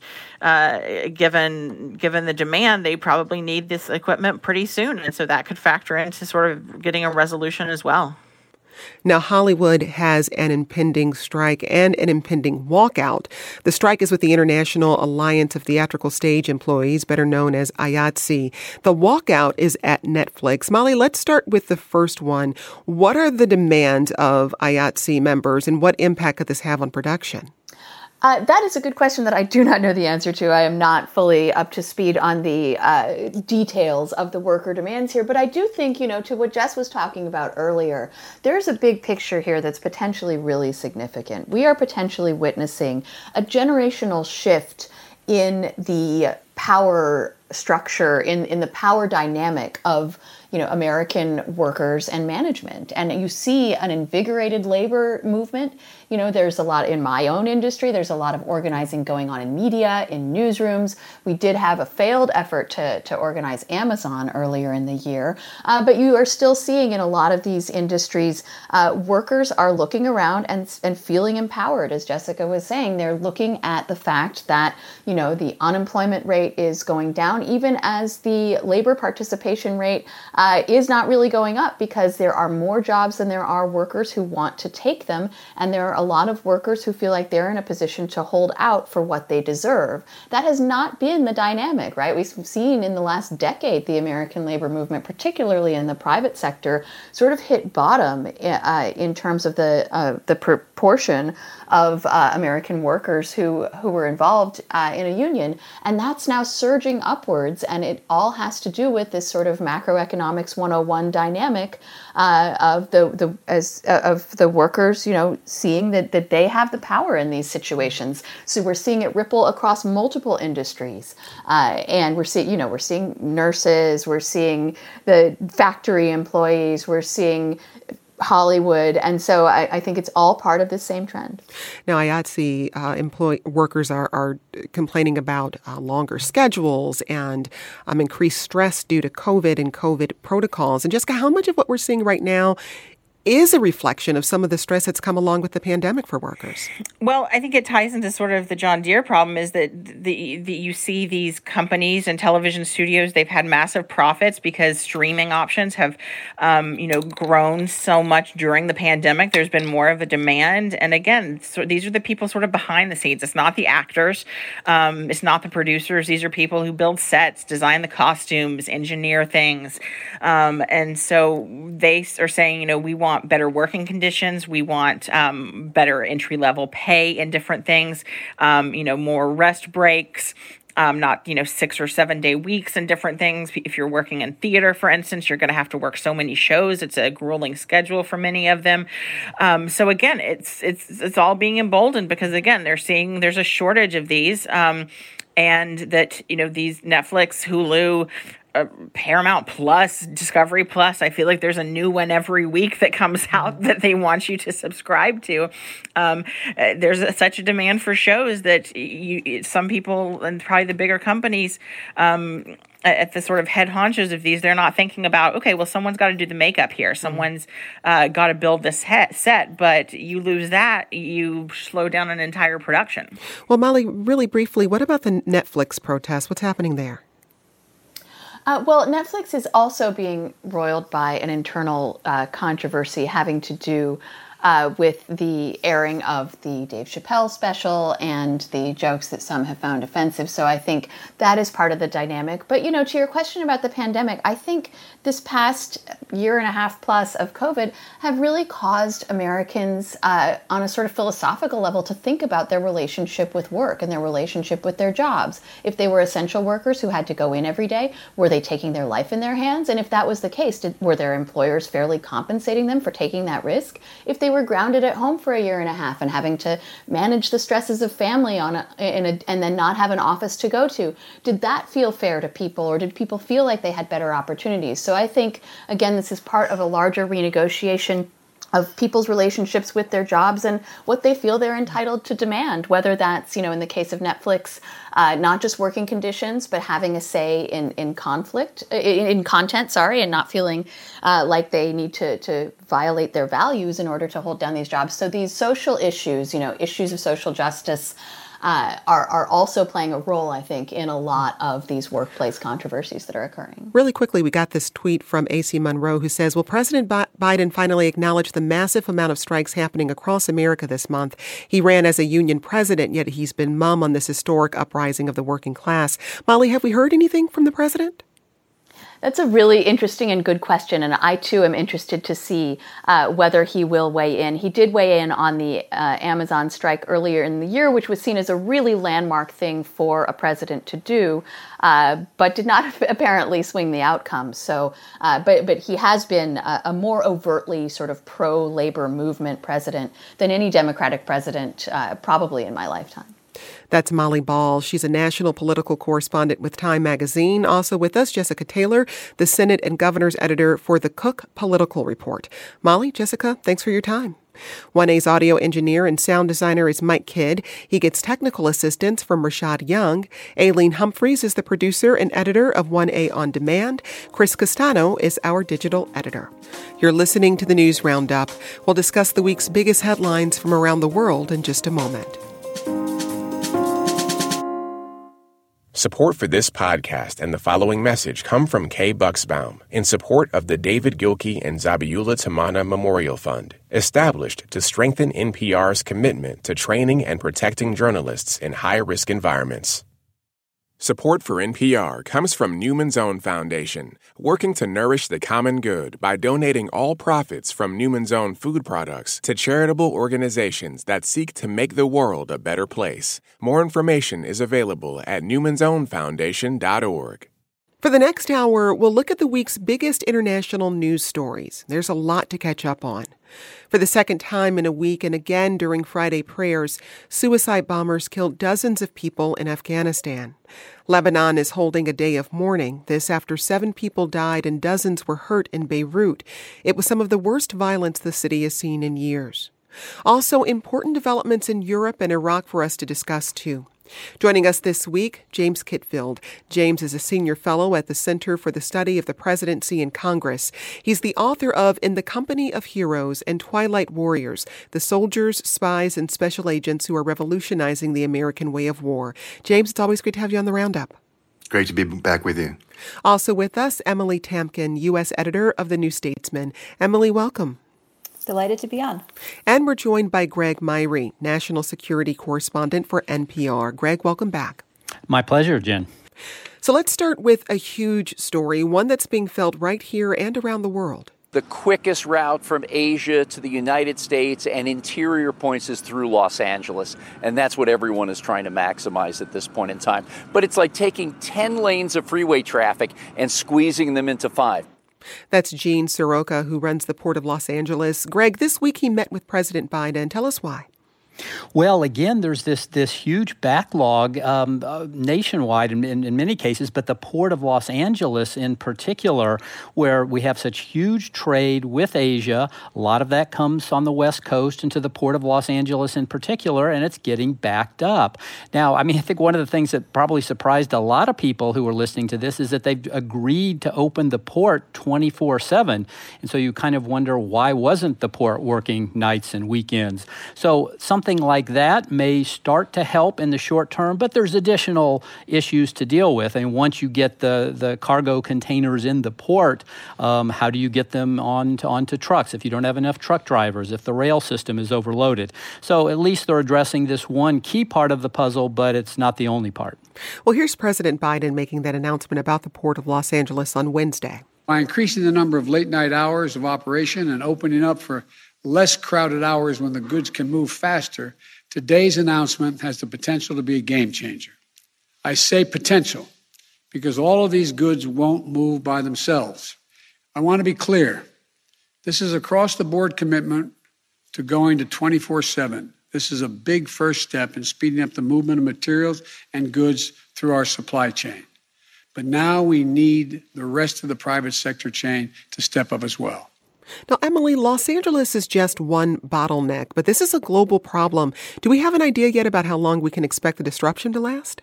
uh, given given the demand, they probably need this equipment pretty soon, and so that could factor into sort of getting a resolution as well. Now, Hollywood has an impending strike and an impending walkout. The strike is with the International Alliance of Theatrical Stage Employees, better known as I A T S E. The walkout is at Netflix. Molly, let's start with the first one. What are the demands of I A T S E members, and what impact could this have on production? Uh, that is a good question that I do not know the answer to. I am not fully up to speed on the uh, details of the worker demands here, but I do think, you know, to what Jess was talking about earlier, there's a big picture here that's potentially really significant. We are potentially witnessing a generational shift in the power structure, in, in the power dynamic of, you know, American workers and management. And you see an invigorated labor movement. You know, there's a lot in my own industry. There's a lot of organizing going on in media, in newsrooms. We did have a failed effort to, to organize Amazon earlier in the year. Uh, but you are still seeing in a lot of these industries, uh, workers are looking around and, and feeling empowered. As Jessica was saying, they're looking at the fact that, you know, the unemployment rate is going down, even as the labor participation rate uh, is not really going up, because there are more jobs than there are workers who want to take them. And there are a lot of workers who feel like they're in a position to hold out for what they deserve. That has not been the dynamic, right? We've seen in the last decade the American labor movement, particularly in the private sector, sort of hit bottom uh, in terms of the uh, the proportion of uh, American workers who, who were involved uh, in a union. And that's now surging upwards. And it all has to do with this sort of macroeconomics one oh one dynamic uh, of the, the as uh, of the workers, you know, seeing that, that they have the power in these situations. So we're seeing it ripple across multiple industries. Uh, and we're seeing, you know, we're seeing nurses, we're seeing the factory employees, we're seeing Hollywood. And so I, I think it's all part of the same trend. Now, I A T S E uh, employee workers are, are complaining about uh, longer schedules and um, increased stress due to COVID and COVID protocols. And Jessica, how much of what we're seeing right now is a reflection of some of the stress that's come along with the pandemic for workers? Well, I think it ties into sort of the John Deere problem, is that the, the you see these companies and television studios, they've had massive profits because streaming options have, um, you know, grown so much during the pandemic. There's been more of a demand. And again, so these are the people sort of behind the scenes. It's not the actors. Um, it's not the producers. These are people who build sets, design the costumes, engineer things. Um, and so they are saying, you know, we want better working conditions. We want um, better entry-level pay in different things, um, you know, more rest breaks, um, not, you know, six or seven day weeks and different things. If you're working in theater, for instance, you're going to have to work so many shows. It's a grueling schedule for many of them. Um, so again, it's, it's, it's all being emboldened because, again, they're seeing there's a shortage of these um, and that, you know, these Netflix, Hulu, Uh, Paramount Plus, Discovery Plus. I feel like there's a new one every week that comes out that they want you to subscribe to. Um, uh, there's a, such a demand for shows that you, some people, and probably the bigger companies, um, at the sort of head honchos of these, they're not thinking about, okay, well, someone's got to do the makeup here. Someone's uh, got to build this he- set, but you lose that, you slow down an entire production. Well, Molly, really briefly, what about the Netflix protests? What's happening there? Uh, well, Netflix is also being roiled by an internal uh, controversy having to do Uh, with the airing of the Dave Chappelle special and the jokes that some have found offensive. So I think that is part of the dynamic. But, you know, to your question about the pandemic, I think this past year and a half plus of COVID have really caused Americans uh, on a sort of philosophical level to think about their relationship with work and their relationship with their jobs. If they were essential workers who had to go in every day, were they taking their life in their hands? And if that was the case, did, were their employers fairly compensating them for taking that risk? If they were grounded at home for a year and a half and having to manage the stresses of family on a, in a, and then not have an office to go to, did that feel fair to people, or did people feel like they had better opportunities? So I think, again, this is part of a larger renegotiation of people's relationships with their jobs and what they feel they're entitled to demand, whether that's, you know, in the case of Netflix, uh, not just working conditions, but having a say in, in conflict, in, in content, sorry, and not feeling uh, like they need to, to violate their values in order to hold down these jobs. So these social issues, you know, issues of social justice, Uh, are, are also playing a role, I think, in a lot of these workplace controversies that are occurring. Really quickly, we got this tweet from A C Monroe who says, will President Bi- Biden finally acknowledge the massive amount of strikes happening across America this month? He ran as a union president, yet he's been mum on this historic uprising of the working class. Molly, have we heard anything from the president? That's a really interesting and good question, and I, too, am interested to see uh, whether he will weigh in. He did weigh in on the uh, Amazon strike earlier in the year, which was seen as a really landmark thing for a president to do, uh, but did not apparently swing the outcome. So, uh, but but he has been a, a more overtly sort of pro-labor movement president than any Democratic president uh, probably in my lifetime. That's Molly Ball. She's a national political correspondent with Time Magazine. Also with us, Jessica Taylor, the Senate and Governor's editor for the Cook Political Report. Molly, Jessica, thanks for your time. one A's audio engineer and sound designer is Mike Kidd. He gets technical assistance from Rashad Young. Aileen Humphreys is the producer and editor of one A On Demand. Chris Castano is our digital editor. You're listening to the News Roundup. We'll discuss the week's biggest headlines from around the world in just a moment. Support for this podcast and the following message come from Kay Bucksbaum in support of the David Gilkey and Zabiula Tamana Memorial Fund, established to strengthen N P R's commitment to training and protecting journalists in high-risk environments. Support for N P R comes from Newman's Own Foundation, working to nourish the common good by donating all profits from Newman's Own food products to charitable organizations that seek to make the world a better place. More information is available at newmans own foundation dot org. For the next hour, we'll look at the week's biggest international news stories. There's a lot to catch up on. For the second time in a week and again during Friday prayers, suicide bombers killed dozens of people in Afghanistan. Lebanon is holding a day of mourning. This after seven people died and dozens were hurt in Beirut. It was some of the worst violence the city has seen in years. Also, important developments in Europe and Iraq for us to discuss, too. Joining us this week, James Kitfield. James is a senior fellow at the Center for the Study of the Presidency and Congress. He's the author of In the Company of Heroes and Twilight Warriors, the soldiers, spies, and special agents who are revolutionizing the American way of war. James, it's always great to have you on the Roundup. Great to be back with you. Also with us, Emily Tamkin, U S editor of The New Statesman. Emily, welcome. Delighted to be on. And we're joined by Greg Myrie, national security correspondent for N P R. Greg, welcome back. My pleasure, Jen. So let's start with a huge story, one that's being felt right here and around the world. The quickest route from Asia to the United States and interior points is through Los Angeles. And that's what everyone is trying to maximize at this point in time. But it's like taking ten lanes of freeway traffic and squeezing them into five. That's Gene Soroka, who runs the Port of Los Angeles. Greg, this week he met with President Biden. Tell us why. Well, again, there's this this huge backlog um, uh, nationwide in, in, in many cases, but the Port of Los Angeles in particular, where we have such huge trade with Asia. A lot of that comes on the West Coast into the Port of Los Angeles in particular, and it's getting backed up. Now, I mean, I think one of the things that probably surprised a lot of people who were listening to this is that they've agreed to open the port twenty-four seven. And so you kind of wonder, why wasn't the port working nights and weekends? So something something like that may start to help in the short term, but there's additional issues to deal with. And once you get the, the cargo containers in the port, um, how do you get them on to, onto trucks if you don't have enough truck drivers, if the rail system is overloaded? So at least they're addressing this one key part of the puzzle, but it's not the only part. Well, here's President Biden making that announcement about the Port of Los Angeles on Wednesday. By increasing the number of late-night hours of operation and opening up for less crowded hours when the goods can move faster, today's announcement has the potential to be a game changer. I say potential because all of these goods won't move by themselves. I want to be clear. This is across-the-board commitment to going to twenty-four seven. This is a big first step in speeding up the movement of materials and goods through our supply chain. But now we need the rest of the private sector chain to step up as well. Now, Emily, Los Angeles is just one bottleneck, but this is a global problem. Do we have an idea yet about how long we can expect the disruption to last?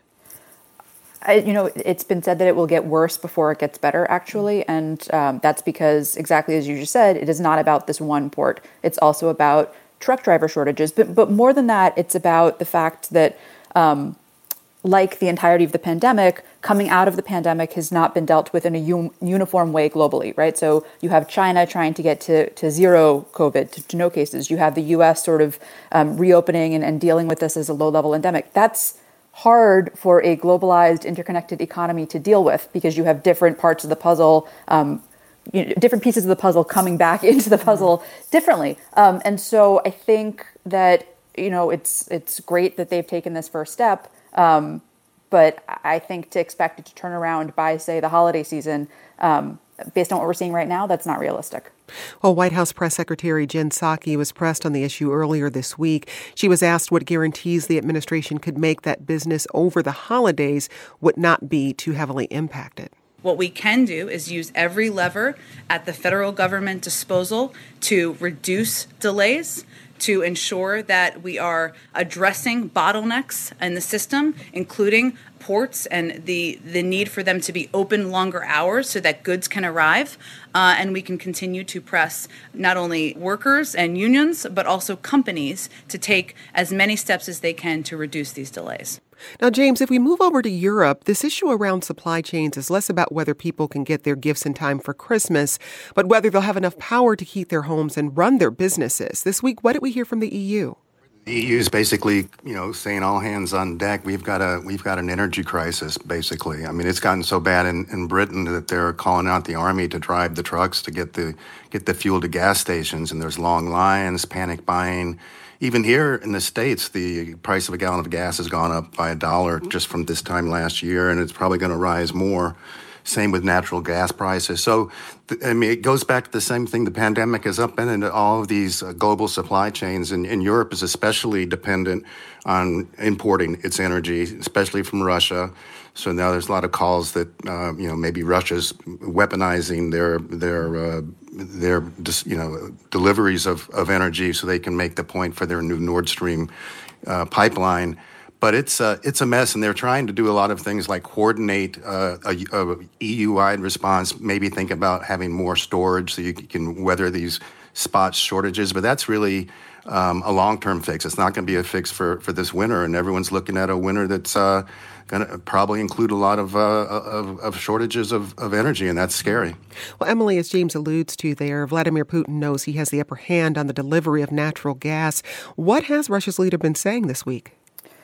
I, you know, it's been said that it will get worse before it gets better, actually. And um, that's because, exactly as you just said, it is not about this one port. It's also about truck driver shortages. But, but more than that, it's about the fact that, um, like the entirety of the pandemic, coming out of the pandemic has not been dealt with in a un- uniform way globally, right? So you have China trying to get to, to zero COVID, to, to no cases. You have the U S sort of um, reopening and, and dealing with this as a low-level endemic. That's hard for a globalized, interconnected economy to deal with because you have different parts of the puzzle, um, you know, different pieces of the puzzle coming back into the puzzle differently. Um, and so I think that, you know, it's it's great that they've taken this first step. Um, but I think to expect it to turn around by, say, the holiday season, um, based on what we're seeing right now, that's not realistic. Well, White House Press Secretary Jen Psaki was pressed on the issue earlier this week. She was asked what guarantees the administration could make that business over the holidays would not be too heavily impacted. What we can do is use every lever at the federal government disposal to reduce delays, to ensure that we are addressing bottlenecks in the system, including ports and the, the need for them to be open longer hours so that goods can arrive. Uh, and we can continue to press not only workers and unions, but also companies to take as many steps as they can to reduce these delays. Now, James, if we move over to Europe, this issue around supply chains is less about whether people can get their gifts in time for Christmas, but whether they'll have enough power to heat their homes and run their businesses. This week, what did we hear from the E U? The E U is basically, you know, saying all hands on deck. We've got a we've got an energy crisis, basically. I mean, it's gotten so bad in, in Britain that they're calling out the army to drive the trucks to get the get the fuel to gas stations, and there's long lines, panic buying. Even here in the States, the price of a gallon of gas has gone up by a dollar just from this time last year, and it's probably going to rise more. Same with natural gas prices. So, I mean, it goes back to the same thing. The pandemic has upended all of these uh, global supply chains, and, and Europe is especially dependent on importing its energy, especially from Russia. So now there's a lot of calls that uh, you know maybe Russia's weaponizing their their uh, their you know deliveries of, of energy so they can make the point for their new Nord Stream uh, pipeline. But it's uh, it's a mess, and they're trying to do a lot of things like coordinate uh, a, a E U-wide response. Maybe think about having more storage so you can weather these spot shortages. But that's really um, a long-term fix. It's not going to be a fix for, for this winter, and everyone's looking at a winter that's uh, going to probably include a lot of, uh, of, of shortages of, of energy, and that's scary. Well, Emily, as James alludes to there, Vladimir Putin knows he has the upper hand on the delivery of natural gas. What has Russia's leader been saying this week?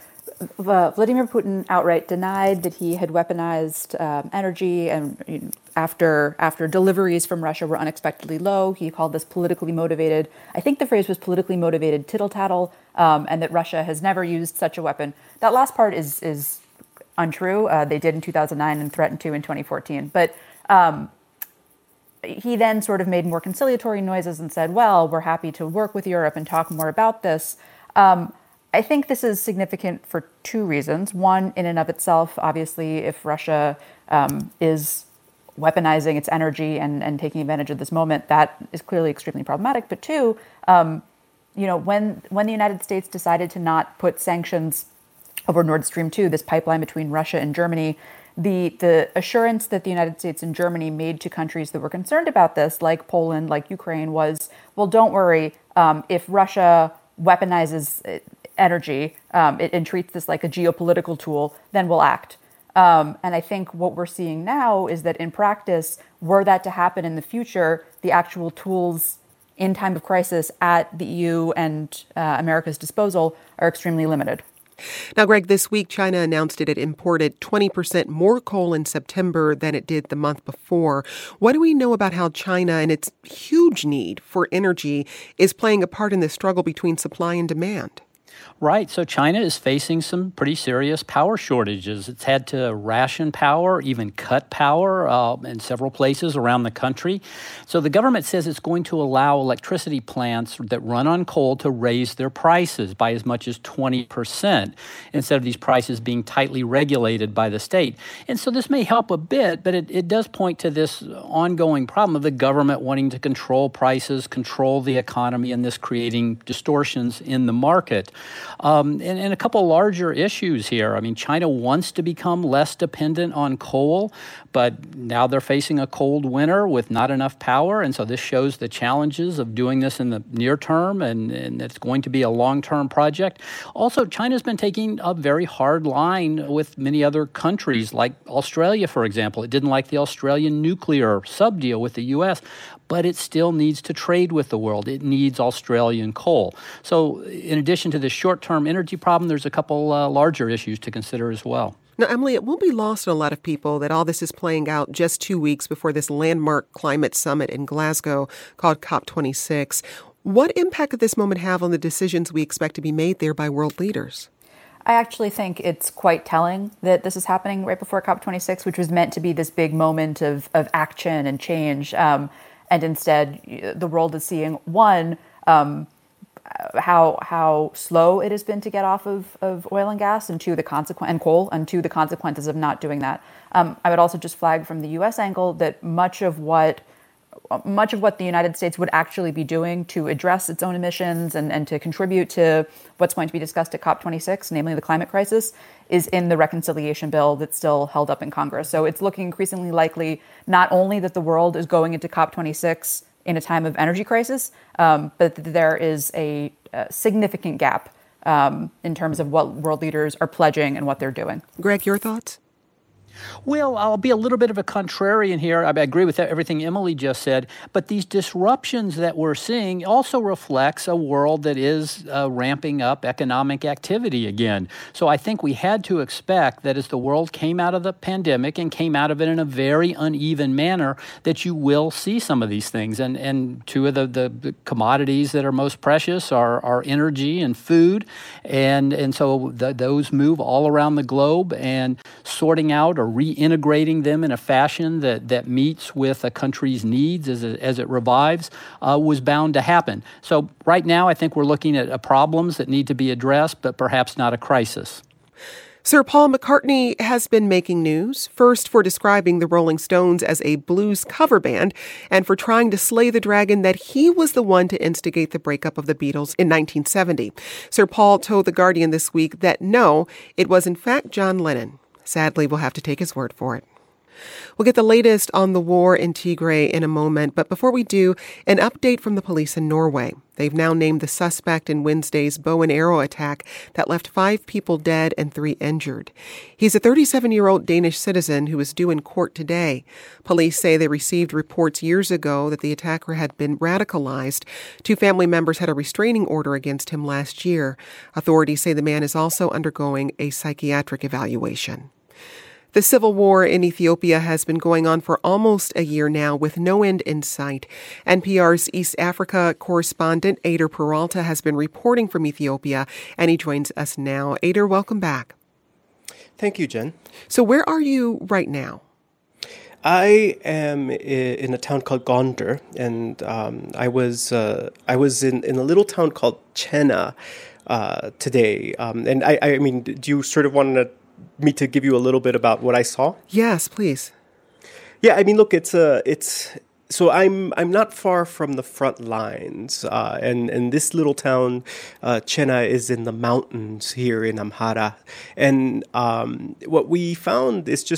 Uh, Vladimir Putin outright denied that he had weaponized um, energy, and you know, after after deliveries from Russia were unexpectedly low, he called this politically motivated. I think the phrase was politically motivated tittle-tattle, um, and that Russia has never used such a weapon. That last part is is untrue. Uh, they did in two thousand nine and threatened to in twenty fourteen. But um, he then sort of made more conciliatory noises and said, well, we're happy to work with Europe and talk more about this. Um, I think this is significant for two reasons. One, in and of itself, obviously, if Russia um, is weaponizing its energy and, and taking advantage of this moment, that is clearly extremely problematic. But two, um, you know, when when the United States decided to not put sanctions over Nord Stream two, this pipeline between Russia and Germany, the the assurance that the United States and Germany made to countries that were concerned about this, like Poland, like Ukraine, was, well, don't worry, um, if Russia weaponizes energy um, it, and treats this like a geopolitical tool, then we'll act. Um, and I think what we're seeing now is that in practice, were that to happen in the future, the actual tools in time of crisis at the E U and uh, America's disposal are extremely limited. Now, Greg, this week, China announced it had imported twenty percent more coal in September than it did the month before. What do we know about how China and its huge need for energy is playing a part in the struggle between supply and demand? Right. So China is facing some pretty serious power shortages. It's had to ration power, even cut power uh, in several places around the country. So the government says it's going to allow electricity plants that run on coal to raise their prices by as much as twenty percent instead of these prices being tightly regulated by the state. And so this may help a bit, but it, it does point to this ongoing problem of the government wanting to control prices, control the economy, and this creating distortions in the market. Um, and, and a couple larger issues here. I mean, China wants to become less dependent on coal, but now they're facing a cold winter with not enough power. And so this shows the challenges of doing this in the near term, and, and it's going to be a long-term project. Also, China's been taking a very hard line with many other countries, like Australia, for example. It didn't like the Australian nuclear sub-deal with the U S, but it still needs to trade with the world. It needs Australian coal. So in addition to the short-term energy problem, there's a couple uh, larger issues to consider as well. Now, Emily, it won't be lost on a lot of people that all this is playing out just two weeks before this landmark climate summit in Glasgow called COP twenty-six. What impact could this moment have on the decisions we expect to be made there by world leaders? I actually think it's quite telling that this is happening right before COP twenty-six, which was meant to be this big moment of, of action and change. Um, and instead, the world is seeing, one, um, how how slow it has been to get off of, of oil and gas, and two, the consequence and coal, and two, the consequences of not doing that. Um, I would also just flag from the U S angle that much of what much of what the United States would actually be doing to address its own emissions and, and to contribute to what's going to be discussed at COP twenty-six, namely the climate crisis, is in the reconciliation bill that's still held up in Congress. So it's looking increasingly likely not only that the world is going into COP twenty-six in a time of energy crisis, um, but that there is a, a significant gap um, in terms of what world leaders are pledging and what they're doing. Greg, your thoughts? Well, I'll be a little bit of a contrarian here. I agree with everything Emily just said, but these disruptions that we're seeing also reflects a world that is uh, ramping up economic activity again. So I think we had to expect that as the world came out of the pandemic and came out of it in a very uneven manner, that you will see some of these things. And and two of the, the, the commodities that are most precious are, are energy and food. And, and so the, those move all around the globe, and sorting out or reintegrating them in a fashion that, that meets with a country's needs as it, as it revives uh, was bound to happen. So right now, I think we're looking at uh, problems that need to be addressed, but perhaps not a crisis. Sir Paul McCartney has been making news, first for describing the Rolling Stones as a blues cover band, and for trying to slay the dragon that he was the one to instigate the breakup of the Beatles in nineteen seventy. Sir Paul told The Guardian this week that no, it was in fact John Lennon. Sadly, we'll have to take his word for it. We'll get the latest on the war in Tigray in a moment, but before we do, an update from the police in Norway. They've now named the suspect in Wednesday's bow and arrow attack that left five people dead and three injured. He's a thirty-seven-year-old Danish citizen who is due in court today. Police say they received reports years ago that the attacker had been radicalized. Two family members had a restraining order against him last year. Authorities say the man is also undergoing a psychiatric evaluation. The civil war in Ethiopia has been going on for almost a year now with no end in sight. N P R's East Africa correspondent Ader Peralta has been reporting from Ethiopia, and he joins us now. Ader, welcome back. Thank you, Jen. So where are you right now? I am in a town called Gondar, and um, I was uh, I was in, in a little town called Chena uh, today. Um, and I, I mean, do you sort of want to me to give you a little bit about what I saw? Yes, please. Yeah, I mean, look, it's a, it's, so I'm, I'm not far from the front lines, uh, and, and this little town, uh, Chena, is in the mountains here in Amhara. And, um, what we found is just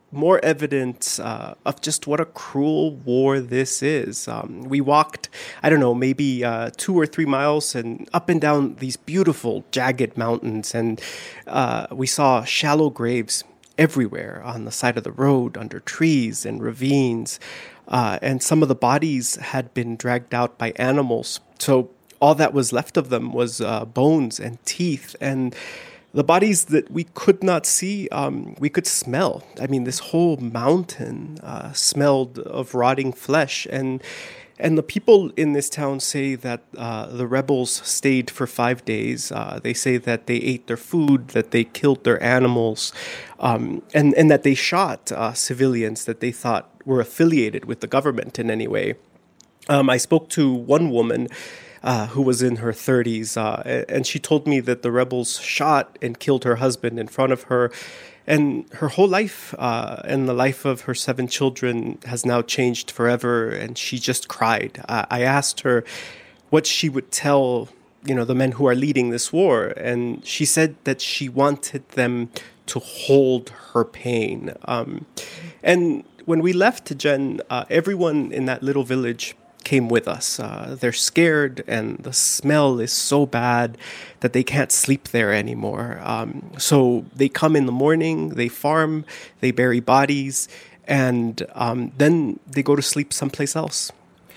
more evidence uh, of just what a cruel war this is. Um, we walked, I don't know, maybe uh, two or three miles and up and down these beautiful, jagged mountains, and uh, we saw shallow graves everywhere on the side of the road, under trees and ravines. Uh, and some of the bodies had been dragged out by animals. So all that was left of them was uh, bones and teeth. And the bodies that we could not see, um, we could smell. I mean, this whole mountain uh, smelled of rotting flesh. And and the people in this town say that uh, the rebels stayed for five days. Uh, they say that they ate their food, that they killed their animals, um, and, and that they shot uh, civilians that they thought were affiliated with the government in any way. Um, I spoke to one woman Uh, who was in her thirties, uh, and she told me that the rebels shot and killed her husband in front of her, and her whole life uh, and the life of her seven children has now changed forever, and she just cried. Uh, I asked her what she would tell, you know, the men who are leading this war, and she said that she wanted them to hold her pain. Um, and when we left, Jen, uh, everyone in that little village came with us. Uh, they're scared, and the smell is so bad that they can't sleep there anymore. Um, so they come in the morning, they farm, they bury bodies, and um, then they go to sleep someplace else.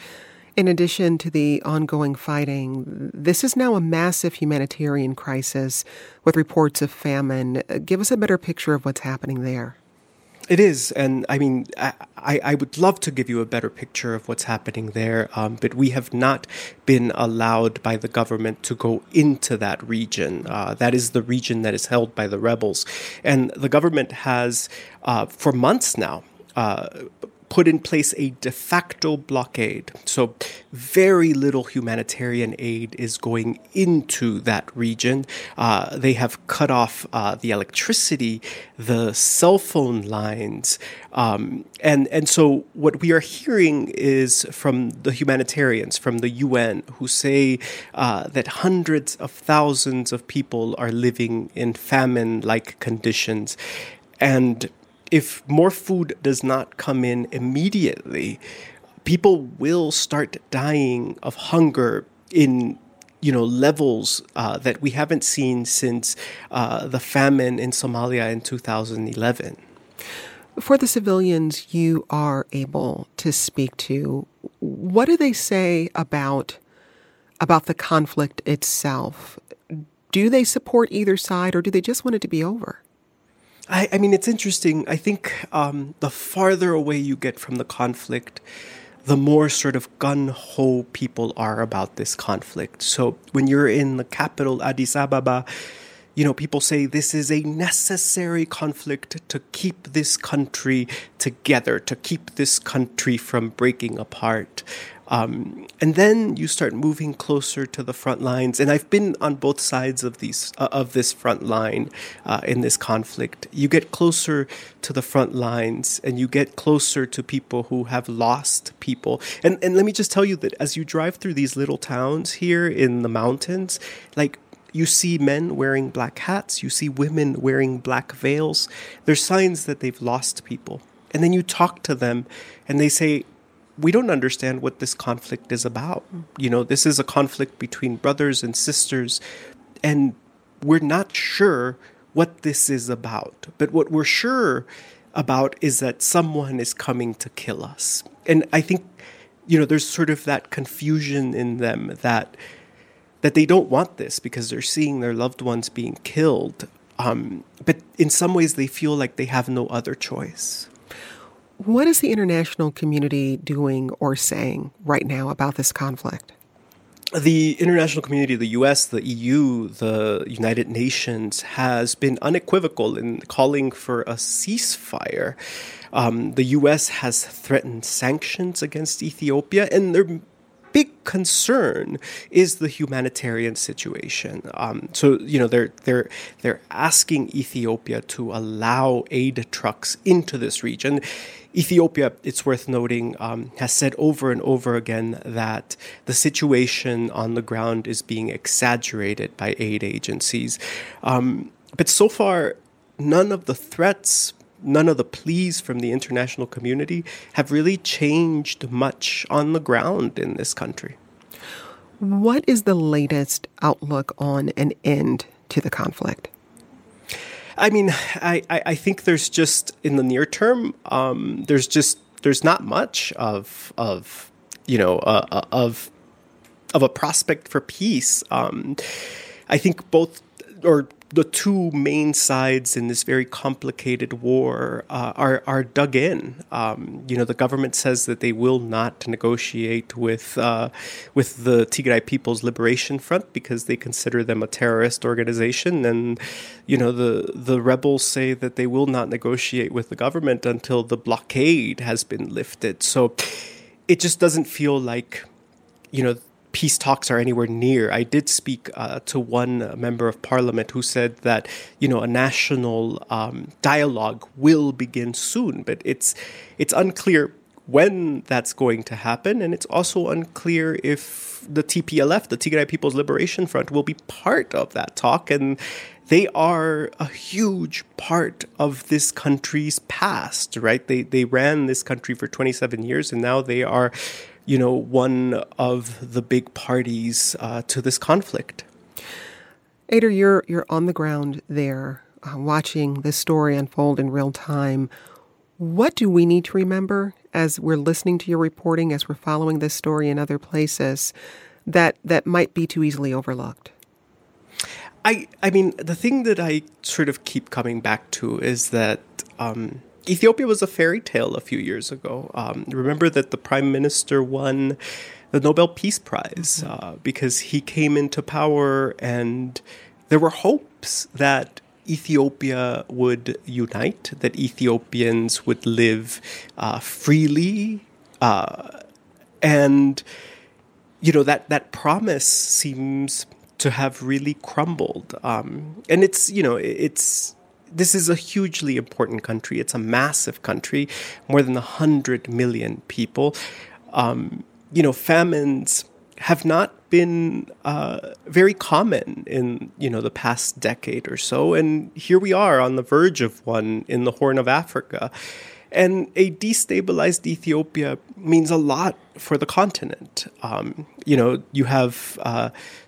In addition to the ongoing fighting, this is now a massive humanitarian crisis with reports of famine. Give us a better picture of what's happening there. It is. And I mean, I, I would love to give you a better picture of what's happening there, um, but we have not been allowed by the government to go into that region. Uh, that is the region that is held by the rebels. And the government has, uh, for months now, uh, put in place a de facto blockade. So very little humanitarian aid is going into that region. Uh, they have cut off uh, the electricity, the cell phone lines. Um, and, and so what we are hearing is from the humanitarians, from the U N, who say uh, that hundreds of thousands of people are living in famine-like conditions. And if more food does not come in immediately, people will start dying of hunger in, you know, levels uh, that we haven't seen since uh, the famine in Somalia in two thousand eleven. For the civilians you are able to speak to, what do they say about about the conflict itself? Do they support either side, or do they just want it to be over? I, I mean, it's interesting. I think um, the farther away you get from the conflict, the more sort of gung-ho people are about this conflict. So when you're in the capital, Addis Ababa, you know, people say this is a necessary conflict to keep this country together, to keep this country from breaking apart. Um, and then you start moving closer to the front lines. And I've been on both sides of these uh, of this front line uh, in this conflict. You get closer to the front lines, and you get closer to people who have lost people. And and let me just tell you that as you drive through these little towns here in the mountains, like, you see men wearing black hats, you see women wearing black veils. There's signs that they've lost people. And then you talk to them, and they say, we don't understand what this conflict is about. You know, this is a conflict between brothers and sisters, and we're not sure what this is about. But what we're sure about is that someone is coming to kill us. And I think, you know, there's sort of that confusion in them that that they don't want this because they're seeing their loved ones being killed. Um, but in some ways, they feel like they have no other choice. What is the international community doing or saying right now about this conflict? The international community, the U S, the E U, the United Nations, has been unequivocal in calling for a ceasefire. Um, the U S has threatened sanctions against Ethiopia, and their big concern is the humanitarian situation. Um, so, you know, they're they're they're asking Ethiopia to allow aid trucks into this region. Ethiopia, it's worth noting, um, has said over and over again that the situation on the ground is being exaggerated by aid agencies. Um, but so far, none of the threats none of the pleas from the international community have really changed much on the ground in this country. What is the latest outlook on an end to the conflict? I mean, I, I think there's just, in the near term, um, there's just, there's not much of, of you know, uh, of, of a prospect for peace. Um, I think both, or the two main sides in this very complicated war uh, are are dug in. Um, you know, the government says that they will not negotiate with uh, with the Tigray People's Liberation Front because they consider them a terrorist organization, and you know the the rebels say that they will not negotiate with the government until the blockade has been lifted. So it just doesn't feel like, you know, peace talks are anywhere near. I did speak uh, to one member of parliament who said that, you know, a national um, dialogue will begin soon, but it's it's unclear when that's going to happen, and it's also unclear if the T P L F, the Tigray People's Liberation Front, will be part of that talk, and they are a huge part of this country's past, right? They they ran this country for twenty-seven years, and now they are, you know, one of the big parties uh, to this conflict. Eyder, you're you're on the ground there, uh, watching this story unfold in real time. What do we need to remember as we're listening to your reporting, as we're following this story in other places, that that might be too easily overlooked? I I mean, the thing that I sort of keep coming back to is that Um, Ethiopia was a fairy tale a few years ago. Um, remember that the prime minister won the Nobel Peace Prize uh, because he came into power, and there were hopes that Ethiopia would unite, that Ethiopians would live uh, freely, uh, and you know that that promise seems to have really crumbled. Um, and it's you know it's. This is a hugely important country. It's a massive country, more than one hundred million people. Um, you know, famines have not been uh, very common in, you know, the past decade or so. And here we are on the verge of one in the Horn of Africa. And a destabilized Ethiopia means a lot for the continent. Um, you know, you have uh,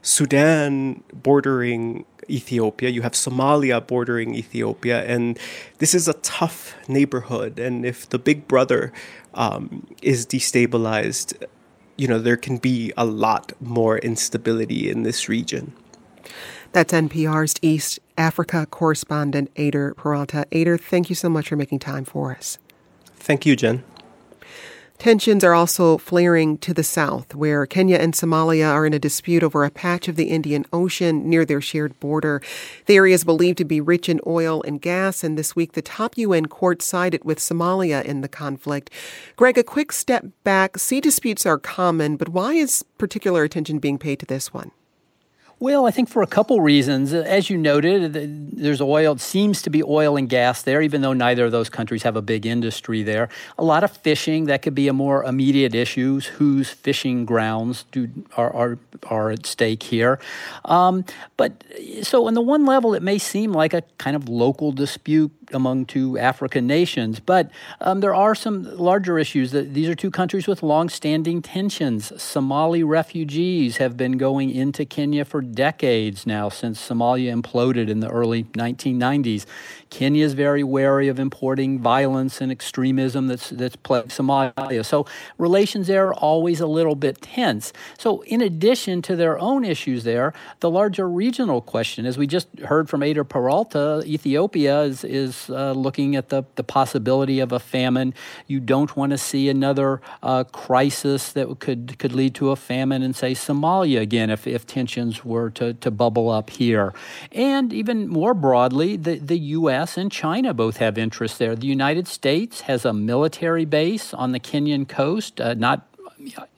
Sudan bordering Ethiopia, you have Somalia bordering Ethiopia, and this is a tough neighborhood. And if the big brother um, is destabilized, you know, there can be a lot more instability in this region. That's N P R's East Africa correspondent, Eyder Peralta. Eyder, thank you so much for making time for us. Thank you, Jen. Tensions are also flaring to the south, where Kenya and Somalia are in a dispute over a patch of the Indian Ocean near their shared border. The area is believed to be rich in oil and gas, and this week the top U N court sided with Somalia in the conflict. Greg, a quick step back. Sea disputes are common, but why is particular attention being paid to this one? Well, I think for a couple reasons. As you noted, there's oil, seems to be oil and gas there, even though neither of those countries have a big industry there. A lot of fishing, that could be a more immediate issue. Whose fishing grounds do are are, are at stake here? Um, but so on the one level, it may seem like a kind of local dispute among two African nations, but um, there are some larger issues. That these are two countries with long-standing tensions. Somali refugees have been going into Kenya for decades now, since Somalia imploded in the early nineteen nineties. Kenya is very wary of importing violence and extremism that's that's plagued Somalia. So relations there are always a little bit tense. So in addition to their own issues there, the larger regional question, as we just heard from Eyder Peralta, Ethiopia is, is uh, looking at the, the possibility of a famine. You don't want to see another uh, crisis that could could lead to a famine in, say, Somalia again if, if tensions were to, to bubble up here. And even more broadly, the, the U S and China both have interests there. The United States has a military base on the Kenyan coast, uh, not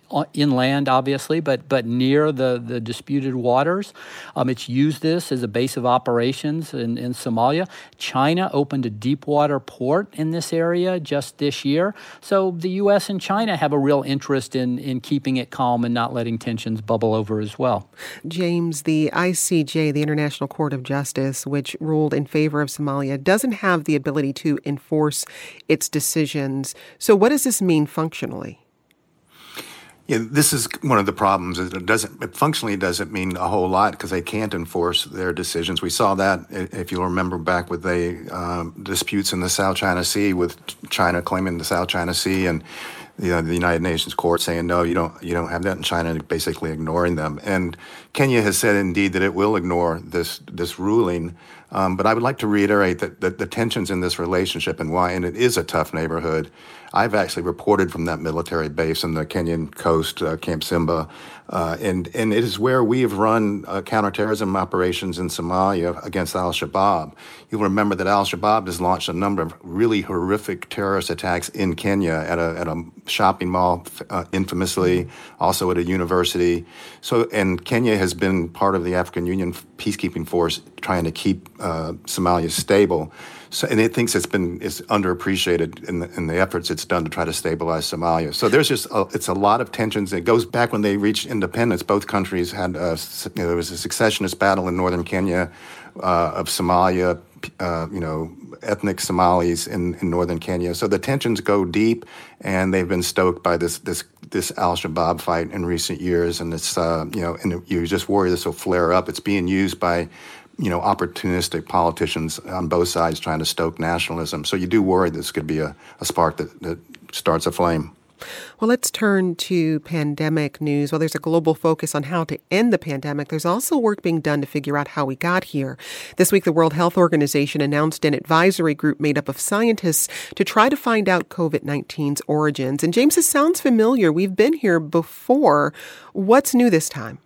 inland, obviously, but but near the, the disputed waters. Um, it's used this as a base of operations in, in Somalia. China opened a deep water port in this area just this year. So the U S and China have a real interest in, in keeping it calm and not letting tensions bubble over as well. James, the I C J, the International Court of Justice, which ruled in favor of Somalia, doesn't have the ability to enforce its decisions. So what does this mean functionally? Yeah, this is one of the problems. Is it doesn't it functionally doesn't mean a whole lot because they can't enforce their decisions. We saw that, if you'll remember, back with the um, disputes in the South China Sea, with China claiming the South China Sea, and you know, the United Nations Court saying no, you don't, you don't have that, and China basically ignoring them. And Kenya has said indeed that it will ignore this this ruling. Um, but I would like to reiterate that, that the tensions in this relationship and why, and it is a tough neighborhood. I've actually reported from that military base on the Kenyan coast, uh, Camp Simba, uh, and, and it is where we have run uh, counterterrorism operations in Somalia against al-Shabaab. You'll remember that al-Shabaab has launched a number of really horrific terrorist attacks in Kenya at a, at a shopping mall, uh, infamously, also at a university. So, and Kenya has been part of the African Union peacekeeping force trying to keep uh, Somalia stable. So, and it thinks it's been it's underappreciated in the, in the efforts it's done to try to stabilize Somalia. So there's just a, it's a lot of tensions. It goes back when they reached independence. Both countries had a, you know, there was a successionist battle in northern Kenya uh, of Somalia, uh, you know, ethnic Somalis in, in northern Kenya. So the tensions go deep, and they've been stoked by this this this al-Shabaab fight in recent years. And it's uh, you know, and you just worry this will flare up. It's being used by you know, opportunistic politicians on both sides trying to stoke nationalism. So you do worry this could be a, a spark that, that starts a flame. Well, let's turn to pandemic news. While there's a global focus on how to end the pandemic, there's also work being done to figure out how we got here. This week, the World Health Organization announced an advisory group made up of scientists to try to find out covid nineteen's origins. And James, this sounds familiar. We've been here before. What's new this time?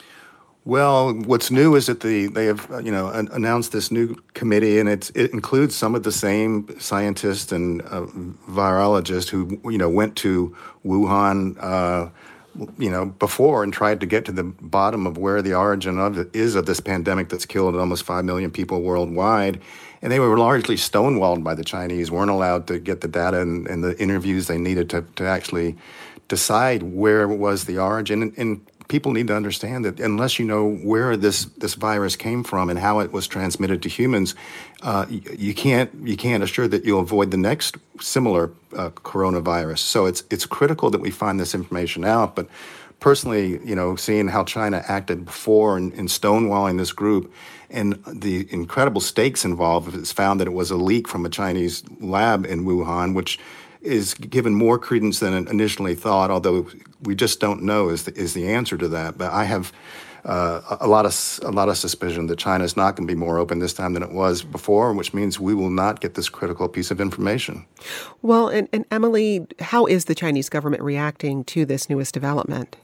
Well, what's new is that the they have you know an, announced this new committee, and it's, it includes some of the same scientists and uh, virologists who you know went to Wuhan uh, you know before and tried to get to the bottom of where the origin of it is of this pandemic that's killed almost five million people worldwide. And they were largely stonewalled by the Chinese, weren't allowed to get the data and, and the interviews they needed to, to actually decide where was the origin. And, and people need to understand that unless you know where this, this virus came from and how it was transmitted to humans, uh, you, you can't you can't assure that you'll avoid the next similar uh, coronavirus. So it's it's critical that we find this information out. But personally, you know, seeing how China acted before in, in stonewalling this group and the incredible stakes involved, it's found that it was a leak from a Chinese lab in Wuhan, which is given more credence than initially thought, although we just don't know is the, is the answer to that. But I have uh, a lot of a lot of suspicion that China is not going to be more open this time than it was before, which means we will not get this critical piece of information. Well, and, and Emily, how is the Chinese government reacting to this newest development?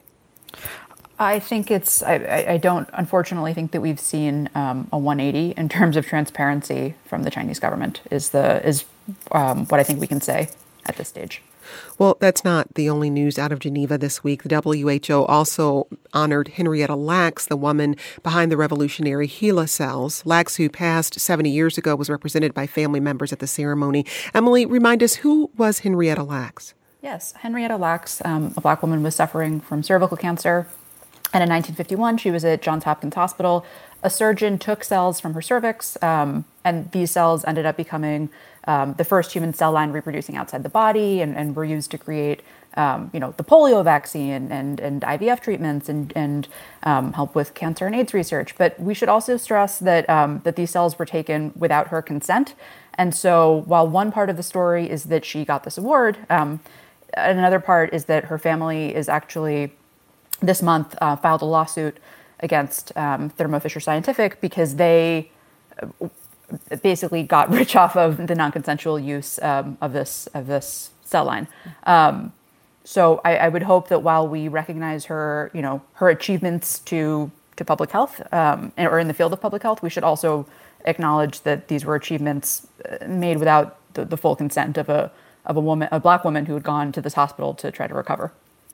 I think it's, I, I don't unfortunately think that we've seen um, a one eighty in terms of transparency from the Chinese government is the is um, what I think we can say at this stage. Well, that's not the only news out of Geneva this week. The W H O also honored Henrietta Lacks, the woman behind the revolutionary HeLa cells. Lacks, who passed seventy years ago, was represented by family members at the ceremony. Emily, remind us, who was Henrietta Lacks? Yes, Henrietta Lacks, um, a Black woman, was suffering from cervical cancer. And in nineteen fifty-one, she was at Johns Hopkins Hospital. A surgeon took cells from her cervix, um, and these cells ended up becoming um, the first human cell line reproducing outside the body, and, and were used to create, um, you know, the polio vaccine and, and I V F treatments and, and um, help with cancer and AIDS research. But we should also stress that um, that these cells were taken without her consent. And so while one part of the story is that she got this award, um, another part is that her family is actually this month uh, filed a lawsuit against um, Thermo Fisher Scientific because they basically got rich off of the non-consensual use um, of this of this cell line. Um, so I, I would hope that while we recognize her, you know, her achievements to to public health um, or in the field of public health, we should also acknowledge that these were achievements made without the, the full consent of a of a woman, a Black woman who had gone to this hospital to try to recover.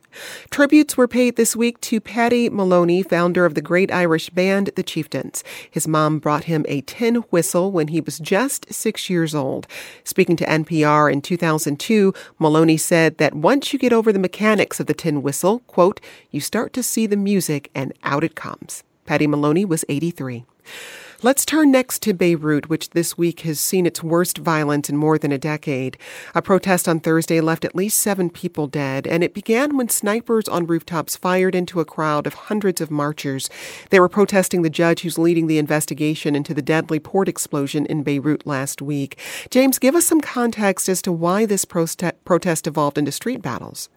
Tributes were paid this week to Paddy Maloney, founder of the great Irish band The Chieftains. His mom brought him a tin whistle when he was just six years old. Speaking to N P R in two thousand two, Maloney said that once you get over the mechanics of the tin whistle, quote, you start to see the music and out it comes. Paddy Maloney was eighty-three. Let's turn next to Beirut, which this week has seen its worst violence in more than a decade. A protest on Thursday left at least seven people dead, and it began when snipers on rooftops fired into a crowd of hundreds of marchers. They were protesting the judge who's leading the investigation into the deadly port explosion in Beirut last week. James, give us some context as to why this proste- protest evolved into street battles.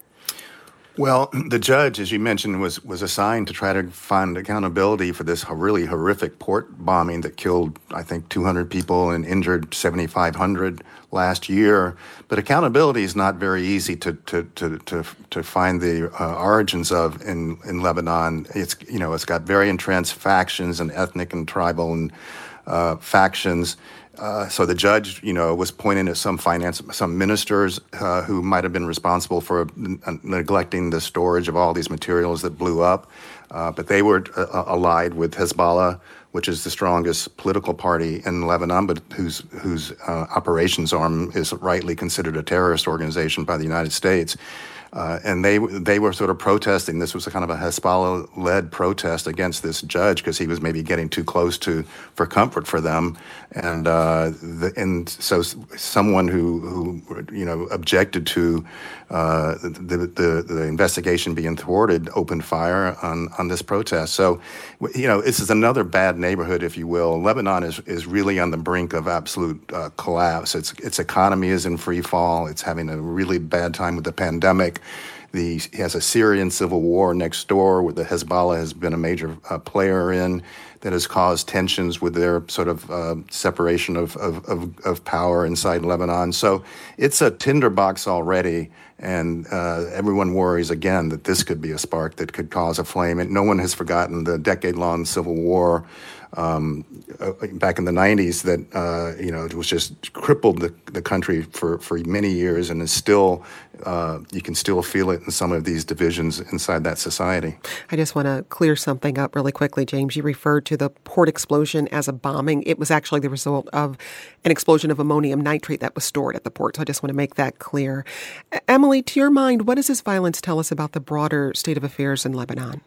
Well, the judge, as you mentioned, was was assigned to try to find accountability for this really horrific port bombing that killed, I think, two hundred people and injured seventy-five hundred last year. But accountability is not very easy to to to to, to find the uh, origins of in, in Lebanon. It's you know it's got very entrenched factions and ethnic and tribal and uh, factions. Uh, so the judge, you know, was pointing at some finance, some ministers uh, who might have been responsible for n- neglecting the storage of all these materials that blew up. Uh, but they were uh, allied with Hezbollah, which is the strongest political party in Lebanon, but whose whose uh, operations arm is rightly considered a terrorist organization by the United States. Uh, and they they were sort of protesting. This was a kind of a Hezbollah-led protest against this judge because he was maybe getting too close to for comfort for them, and uh, the, and so someone who who you know objected to uh, the, the the investigation being thwarted opened fire on on this protest. So you know this is another bad neighborhood, if you will. Lebanon is is really on the brink of absolute uh, collapse. Its its economy is in free fall. It's having a really bad time with the pandemic. The, he has a Syrian civil war next door where the Hezbollah has been a major uh, player in that has caused tensions with their sort of uh, separation of, of, of, of power inside Lebanon. So it's a tinderbox already, and uh, everyone worries again that this could be a spark that could cause a flame. And no one has forgotten the decade-long civil war Um, uh, back in the nineties that, uh, you know, it was just crippled the, the country for, for many years and is still, uh, you can still feel it in some of these divisions inside that society. I just want to clear something up really quickly, James. You referred to the port explosion as a bombing. It was actually the result of an explosion of ammonium nitrate that was stored at the port. So I just want to make that clear. Emily, to your mind, what does this violence tell us about the broader state of affairs in Lebanon?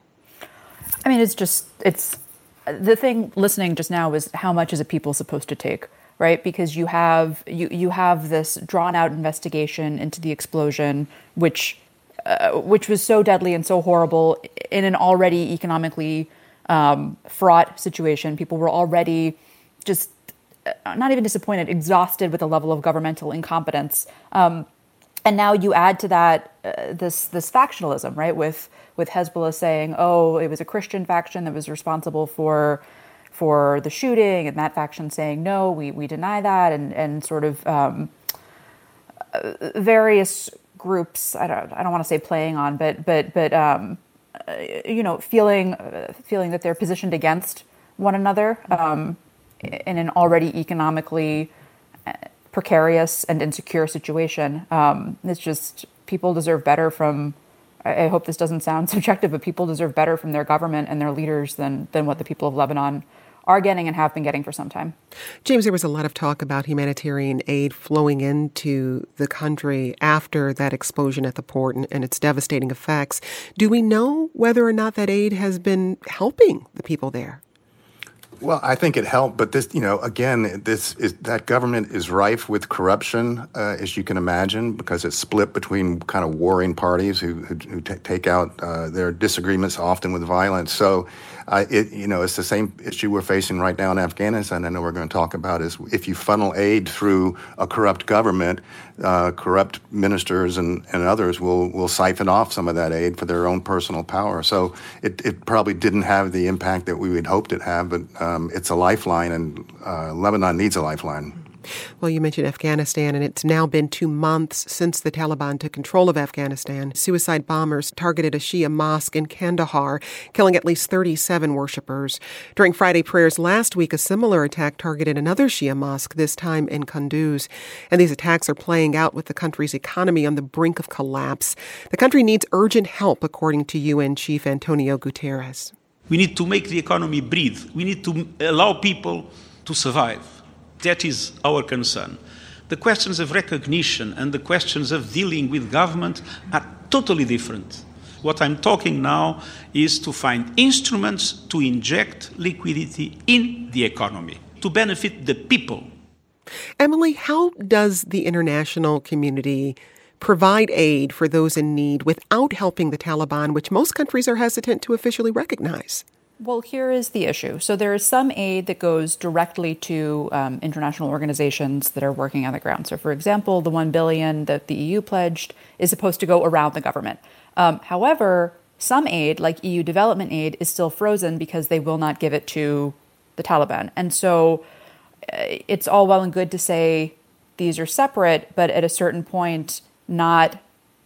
I mean, it's just, it's, the thing listening just now was how much is a people supposed to take, right? Because you have you you have this drawn out investigation into the explosion, which uh, which was so deadly and so horrible in an already economically um, fraught situation. People were already just uh, not even disappointed, exhausted with the level of governmental incompetence. Um, and now you add to that uh, this this factionalism, right? With with Hezbollah saying, oh, it was a Christian faction that was responsible for for the shooting, and that faction saying, no, we, we deny that, and, and sort of um, various groups, I don't I don't want to say playing on, but but but um, you know, feeling uh, feeling that they're positioned against one another um, in an already economically precarious and insecure situation. Um, it's just, people deserve better from, I hope this doesn't sound subjective, but people deserve better from their government and their leaders than than what the people of Lebanon are getting and have been getting for some time. James, there was a lot of talk about humanitarian aid flowing into the country after that explosion at the port and, and its devastating effects. Do we know whether or not that aid has been helping the people there? Well, I think it helped, but this, you know, again, this is that government is rife with corruption, uh, as you can imagine, because it's split between kind of warring parties who who, who t- take out uh, their disagreements often with violence. So, uh, it you know, it's the same issue we're facing right now in Afghanistan. I know we're going to talk about is if you funnel aid through a corrupt government, uh, corrupt ministers and, and others will will siphon off some of that aid for their own personal power. So it it probably didn't have the impact that we had hoped it had, but. Um, Um, it's a lifeline, and uh, Lebanon needs a lifeline. Well, you mentioned Afghanistan, and it's now been two months since the Taliban took control of Afghanistan. Suicide bombers targeted a Shia mosque in Kandahar, killing at least thirty-seven worshippers. During Friday prayers last week, a similar attack targeted another Shia mosque, this time in Kunduz. And these attacks are playing out with the country's economy on the brink of collapse. The country needs urgent help, according to U N Chief Antonio Guterres. We need to make the economy breathe. We need to allow people to survive. That is our concern. The questions of recognition and the questions of dealing with government are totally different. What I'm talking now is to find instruments to inject liquidity in the economy, to benefit the people. Emily, how does the international community provide aid for those in need without helping the Taliban, which most countries are hesitant to officially recognize? Well, here is the issue. So there is some aid that goes directly to um, international organizations that are working on the ground. So, for example, the one billion dollars that the E U pledged is supposed to go around the government. Um, however, some aid, like E U development aid, is still frozen because they will not give it to the Taliban. And so uh, it's all well and good to say these are separate, but at a certain point, not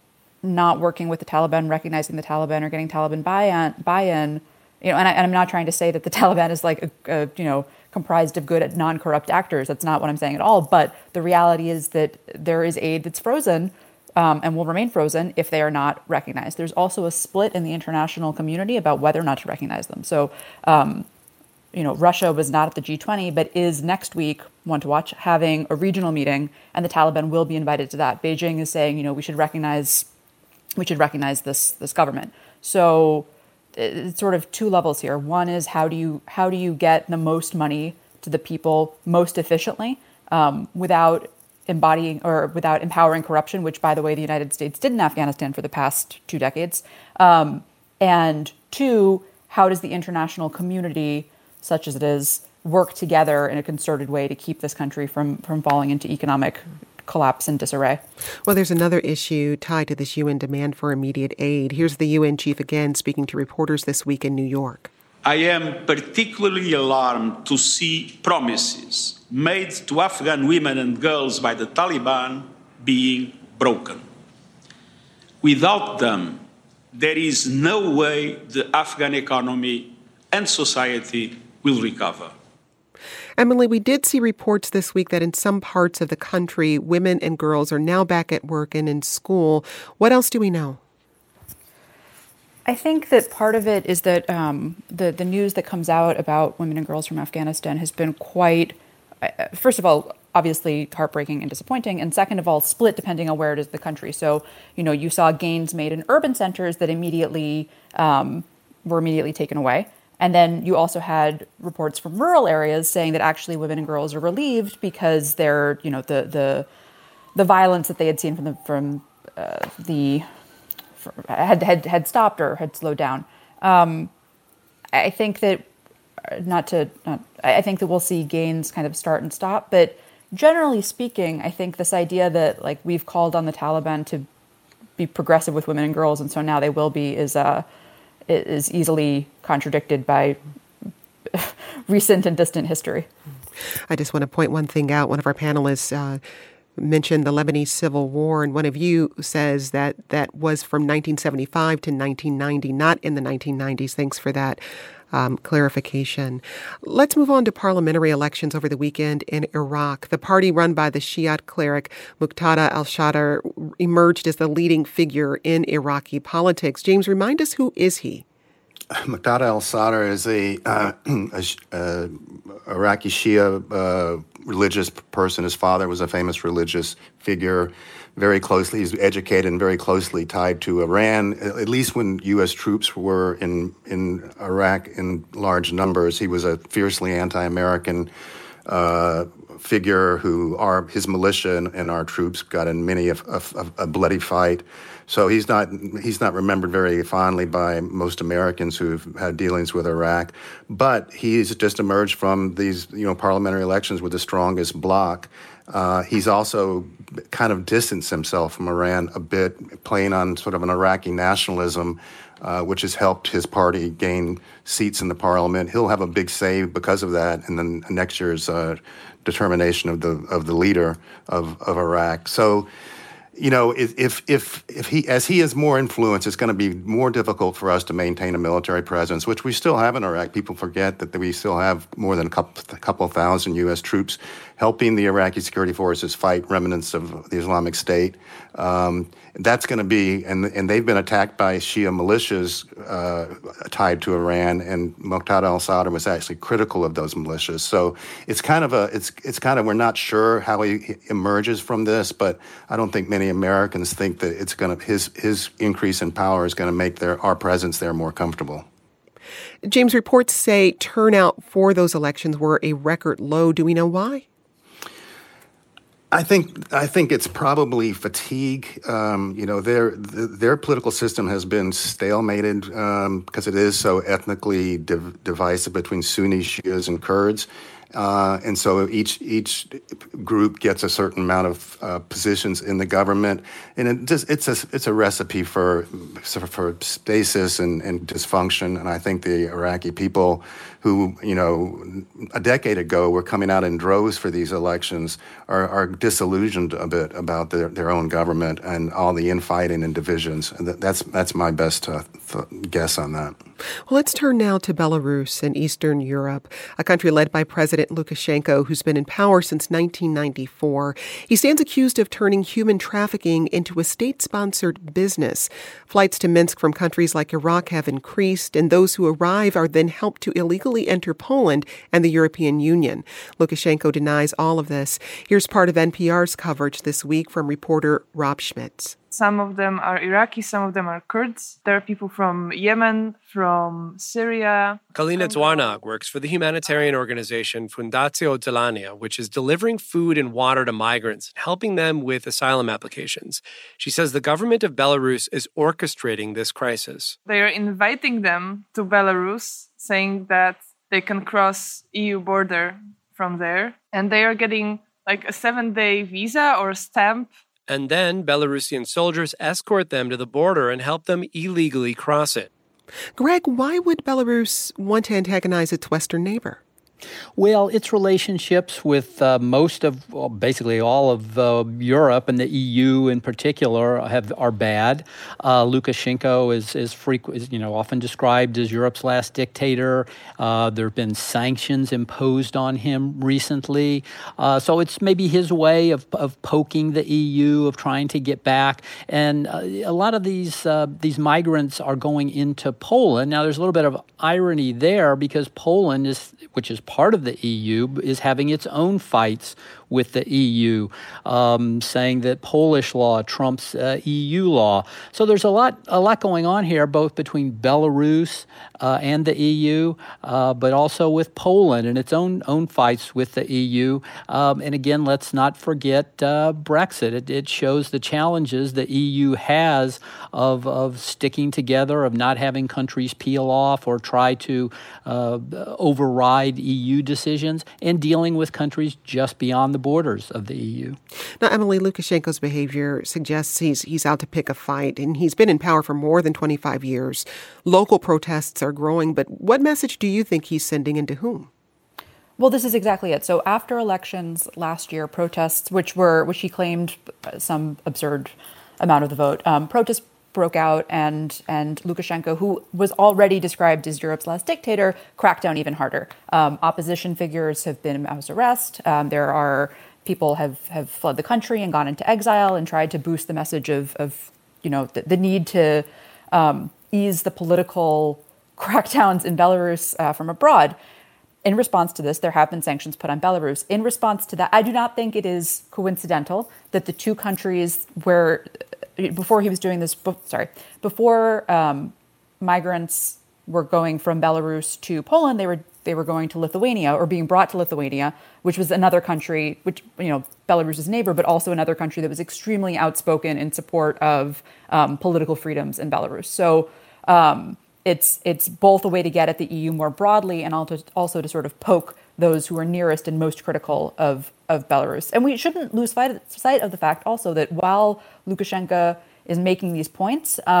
not working with the Taliban, recognizing the Taliban, or getting Taliban buy-in, buy-in You know, and, I, and I'm not trying to say that the Taliban is like, a, a, you know, comprised of good, non-corrupt actors. That's not what I'm saying at all. But the reality is that there is aid that's frozen um, and will remain frozen if they are not recognized. There's also a split in the international community about whether or not to recognize them. So, um, you know, Russia was not at the G twenty, but is next week, one to watch, having a regional meeting, and the Taliban will be invited to that. Beijing is saying, you know, we should recognize, we should recognize this this government. So it's sort of two levels here. One is how do you how do you get the most money to the people most efficiently um, without embodying or without empowering corruption, which, by the way, the United States did in Afghanistan for the past two decades. Um, and two, how does the international community, such as it is, work together in a concerted way to keep this country from from falling into economic collapse and disarray? Well, there's another issue tied to this U N demand for immediate aid. Here's the U N chief again speaking to reporters this week in New York. I am particularly alarmed to see promises made to Afghan women and girls by the Taliban being broken. Without them, there is no way the Afghan economy and society will recover. Emily, we did see reports this week that in some parts of the country, women and girls are now back at work and in school. What else do we know? I think that part of it is that um, the, the news that comes out about women and girls from Afghanistan has been quite, uh, first of all, obviously heartbreaking and disappointing, and second of all, split depending on where it is in the country. So, you know, you saw gains made in urban centers that immediately um, were immediately taken away. And then you also had reports from rural areas saying that actually women and girls are relieved because they're, you know, the the the violence that they had seen from the from uh, the from, had had had stopped or had slowed down. Um, I think that not to not, I think that we'll see gains kind of start and stop, but generally speaking, I think this idea that like we've called on the Taliban to be progressive with women and girls, and so now they will be, is uh. is easily contradicted by recent and distant history. I just want to point one thing out. One of our panelists uh, mentioned the Lebanese Civil War, and one of you says that that was from nineteen seventy-five to nineteen ninety, not in the nineteen nineties. Thanks for that um, clarification. Let's move on to parliamentary elections over the weekend in Iraq. The party run by the Shiite cleric Muqtada al-Sadr emerged as the leading figure in Iraqi politics. James, remind us, who is he? Muqtada al-Sadr is a, uh, a, a Iraqi Shia uh, religious person. His father was a famous religious figure, very closely, he's educated and very closely tied to Iran. At least when U S troops were in, in Iraq in large numbers, he was a fiercely anti-American uh, figure who our his militia and, and our troops got in many a, a, a bloody fight. So he's not he's not remembered very fondly by most Americans who've had dealings with Iraq. But he's just emerged from these you know parliamentary elections with the strongest bloc. Uh, he's also kind of distanced himself from Iran a bit, playing on sort of an Iraqi nationalism uh, which has helped his party gain seats in the parliament. He'll have a big say because of that in the next year's uh, determination of the of the leader of, of Iraq. So, you know, if if if he as he has more influence, it's going to be more difficult for us to maintain a military presence, which we still have in Iraq. People forget that we still have more than a couple, a couple thousand U S troops helping the Iraqi security forces fight remnants of the Islamic State. Um, that's going to be, and and they've been attacked by Shia militias uh, tied to Iran, and Muqtada al-Sadr was actually critical of those militias. So it's kind of a, it's it's kind of, we're not sure how he emerges from this, but I don't think many Americans think that it's going to, his his increase in power is going to make their our presence there more comfortable. James, reports say turnout for those elections were a record low. Do we know why? I think I think it's probably fatigue. Um, you know, their their political system has been stalemated um, because it is so ethnically div- divisive between Sunni, Shias, and Kurds. Uh, and so each each group gets a certain amount of uh, positions in the government, and it just, it's a it's a recipe for for stasis and, and dysfunction. And I think the Iraqi people, who you know a decade ago were coming out in droves for these elections, are, are disillusioned a bit about their, their own government and all the infighting and divisions. And that's that's my best uh, th- guess on that. Well, let's turn now to Belarus in Eastern Europe, a country led by President Lukashenko, who's been in power since nineteen ninety-four. He stands accused of turning human trafficking into a state-sponsored business. Flights to Minsk from countries like Iraq have increased, and those who arrive are then helped to illegally enter Poland and the European Union. Lukashenko denies all of this. Here's part of N P R's coverage this week from reporter Rob Schmitz. Some of them are Iraqi, some of them are Kurds. There are people from Yemen, from Syria. Kalina Dwarnog works for the humanitarian organization Fundacio Delania, which is delivering food and water to migrants, helping them with asylum applications. She says the government of Belarus is orchestrating this crisis. They are inviting them to Belarus, saying that they can cross E U border from there. And they are getting like a seven-day visa or a stamp. And then Belarusian soldiers escort them to the border and help them illegally cross it. Greg, why would Belarus want to antagonize its Western neighbor? Well, its relationships with uh, most of, well, basically all of uh, Europe and the E U in particular have are bad. Uh, Lukashenko is is, frequ- is you know often described as Europe's last dictator. Uh, there have been sanctions imposed on him recently, uh, so it's maybe his way of of poking the E U, of trying to get back. And uh, a lot of these uh, these migrants are going into Poland. Now, there's a little bit of irony there because Poland is, which is part of the E U, is having its own fights with the E U, um, saying that Polish law trumps uh, E U law. So there's a lot, a lot going on here, both between Belarus uh, and the E U, uh, but also with Poland and its own own fights with the E U. Um, and again, let's not forget uh, Brexit. It, it shows the challenges the E U has of of sticking together, of not having countries peel off or try to uh, override E U decisions, and dealing with countries just beyond the borders of the E U. Now, Emily, Lukashenko's behavior suggests he's he's out to pick a fight, and he's been in power for more than twenty-five years. Local protests are growing, but what message do you think he's sending, and to whom? Well, this is exactly it. So after elections last year, protests, which were which he claimed some absurd amount of the vote, um, protests broke out, and and Lukashenko, who was already described as Europe's last dictator, cracked down even harder. Um, opposition figures have been in house arrest. Um, there are people have, have fled the country and gone into exile and tried to boost the message of, of you know, the, the need to um, ease the political crackdowns in Belarus uh, from abroad. In response to this, there have been sanctions put on Belarus. In response to that, I do not think it is coincidental that the two countries where, before he was doing this, sorry, before um, migrants were going from Belarus to Poland, they were they were going to Lithuania or being brought to Lithuania, which was another country, which, you know, Belarus's neighbor, but also another country that was extremely outspoken in support of um, political freedoms in Belarus. So um, it's it's both a way to get at the E U more broadly and also also to sort of poke those who are nearest and most critical of, of Belarus. And we shouldn't lose sight of the fact also that while Lukashenko is making these points, um,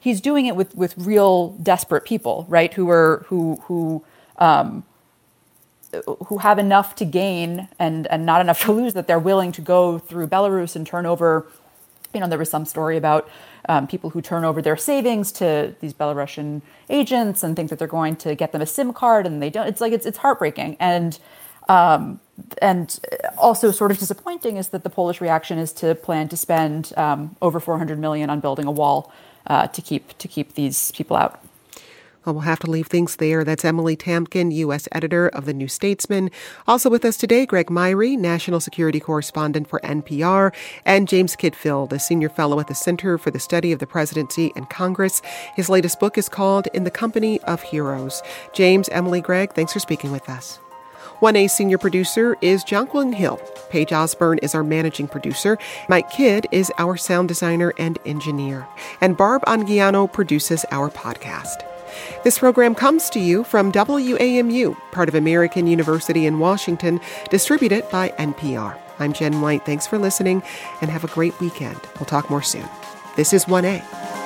he's doing it with, with real desperate people, right? Who are who who um, who have enough to gain and and not enough to lose, that they're willing to go through Belarus and turn over. You know, there was some story about um, people who turn over their savings to these Belarusian agents and think that they're going to get them a SIM card, and they don't. It's like it's it's heartbreaking, and um, and also sort of disappointing is that the Polish reaction is to plan to spend um, over four hundred million on building a wall uh, to keep to keep these people out. Well, we'll have to leave things there. That's Emily Tamkin, U S editor of The New Statesman. Also with us today, Greg Myrie, national security correspondent for N P R, and James Kidfield, a senior fellow at the Center for the Study of the Presidency and Congress. His latest book is called In the Company of Heroes. James, Emily, Greg, thanks for speaking with us. one A senior producer is Jonquilyn Hill. Paige Osborne is our managing producer. Mike Kidd is our sound designer and engineer. And Barb Anguiano produces our podcast. This program comes to you from W A M U, part of American University in Washington, distributed by N P R. I'm Jen White. Thanks for listening, and have a great weekend. We'll talk more soon. This is one A.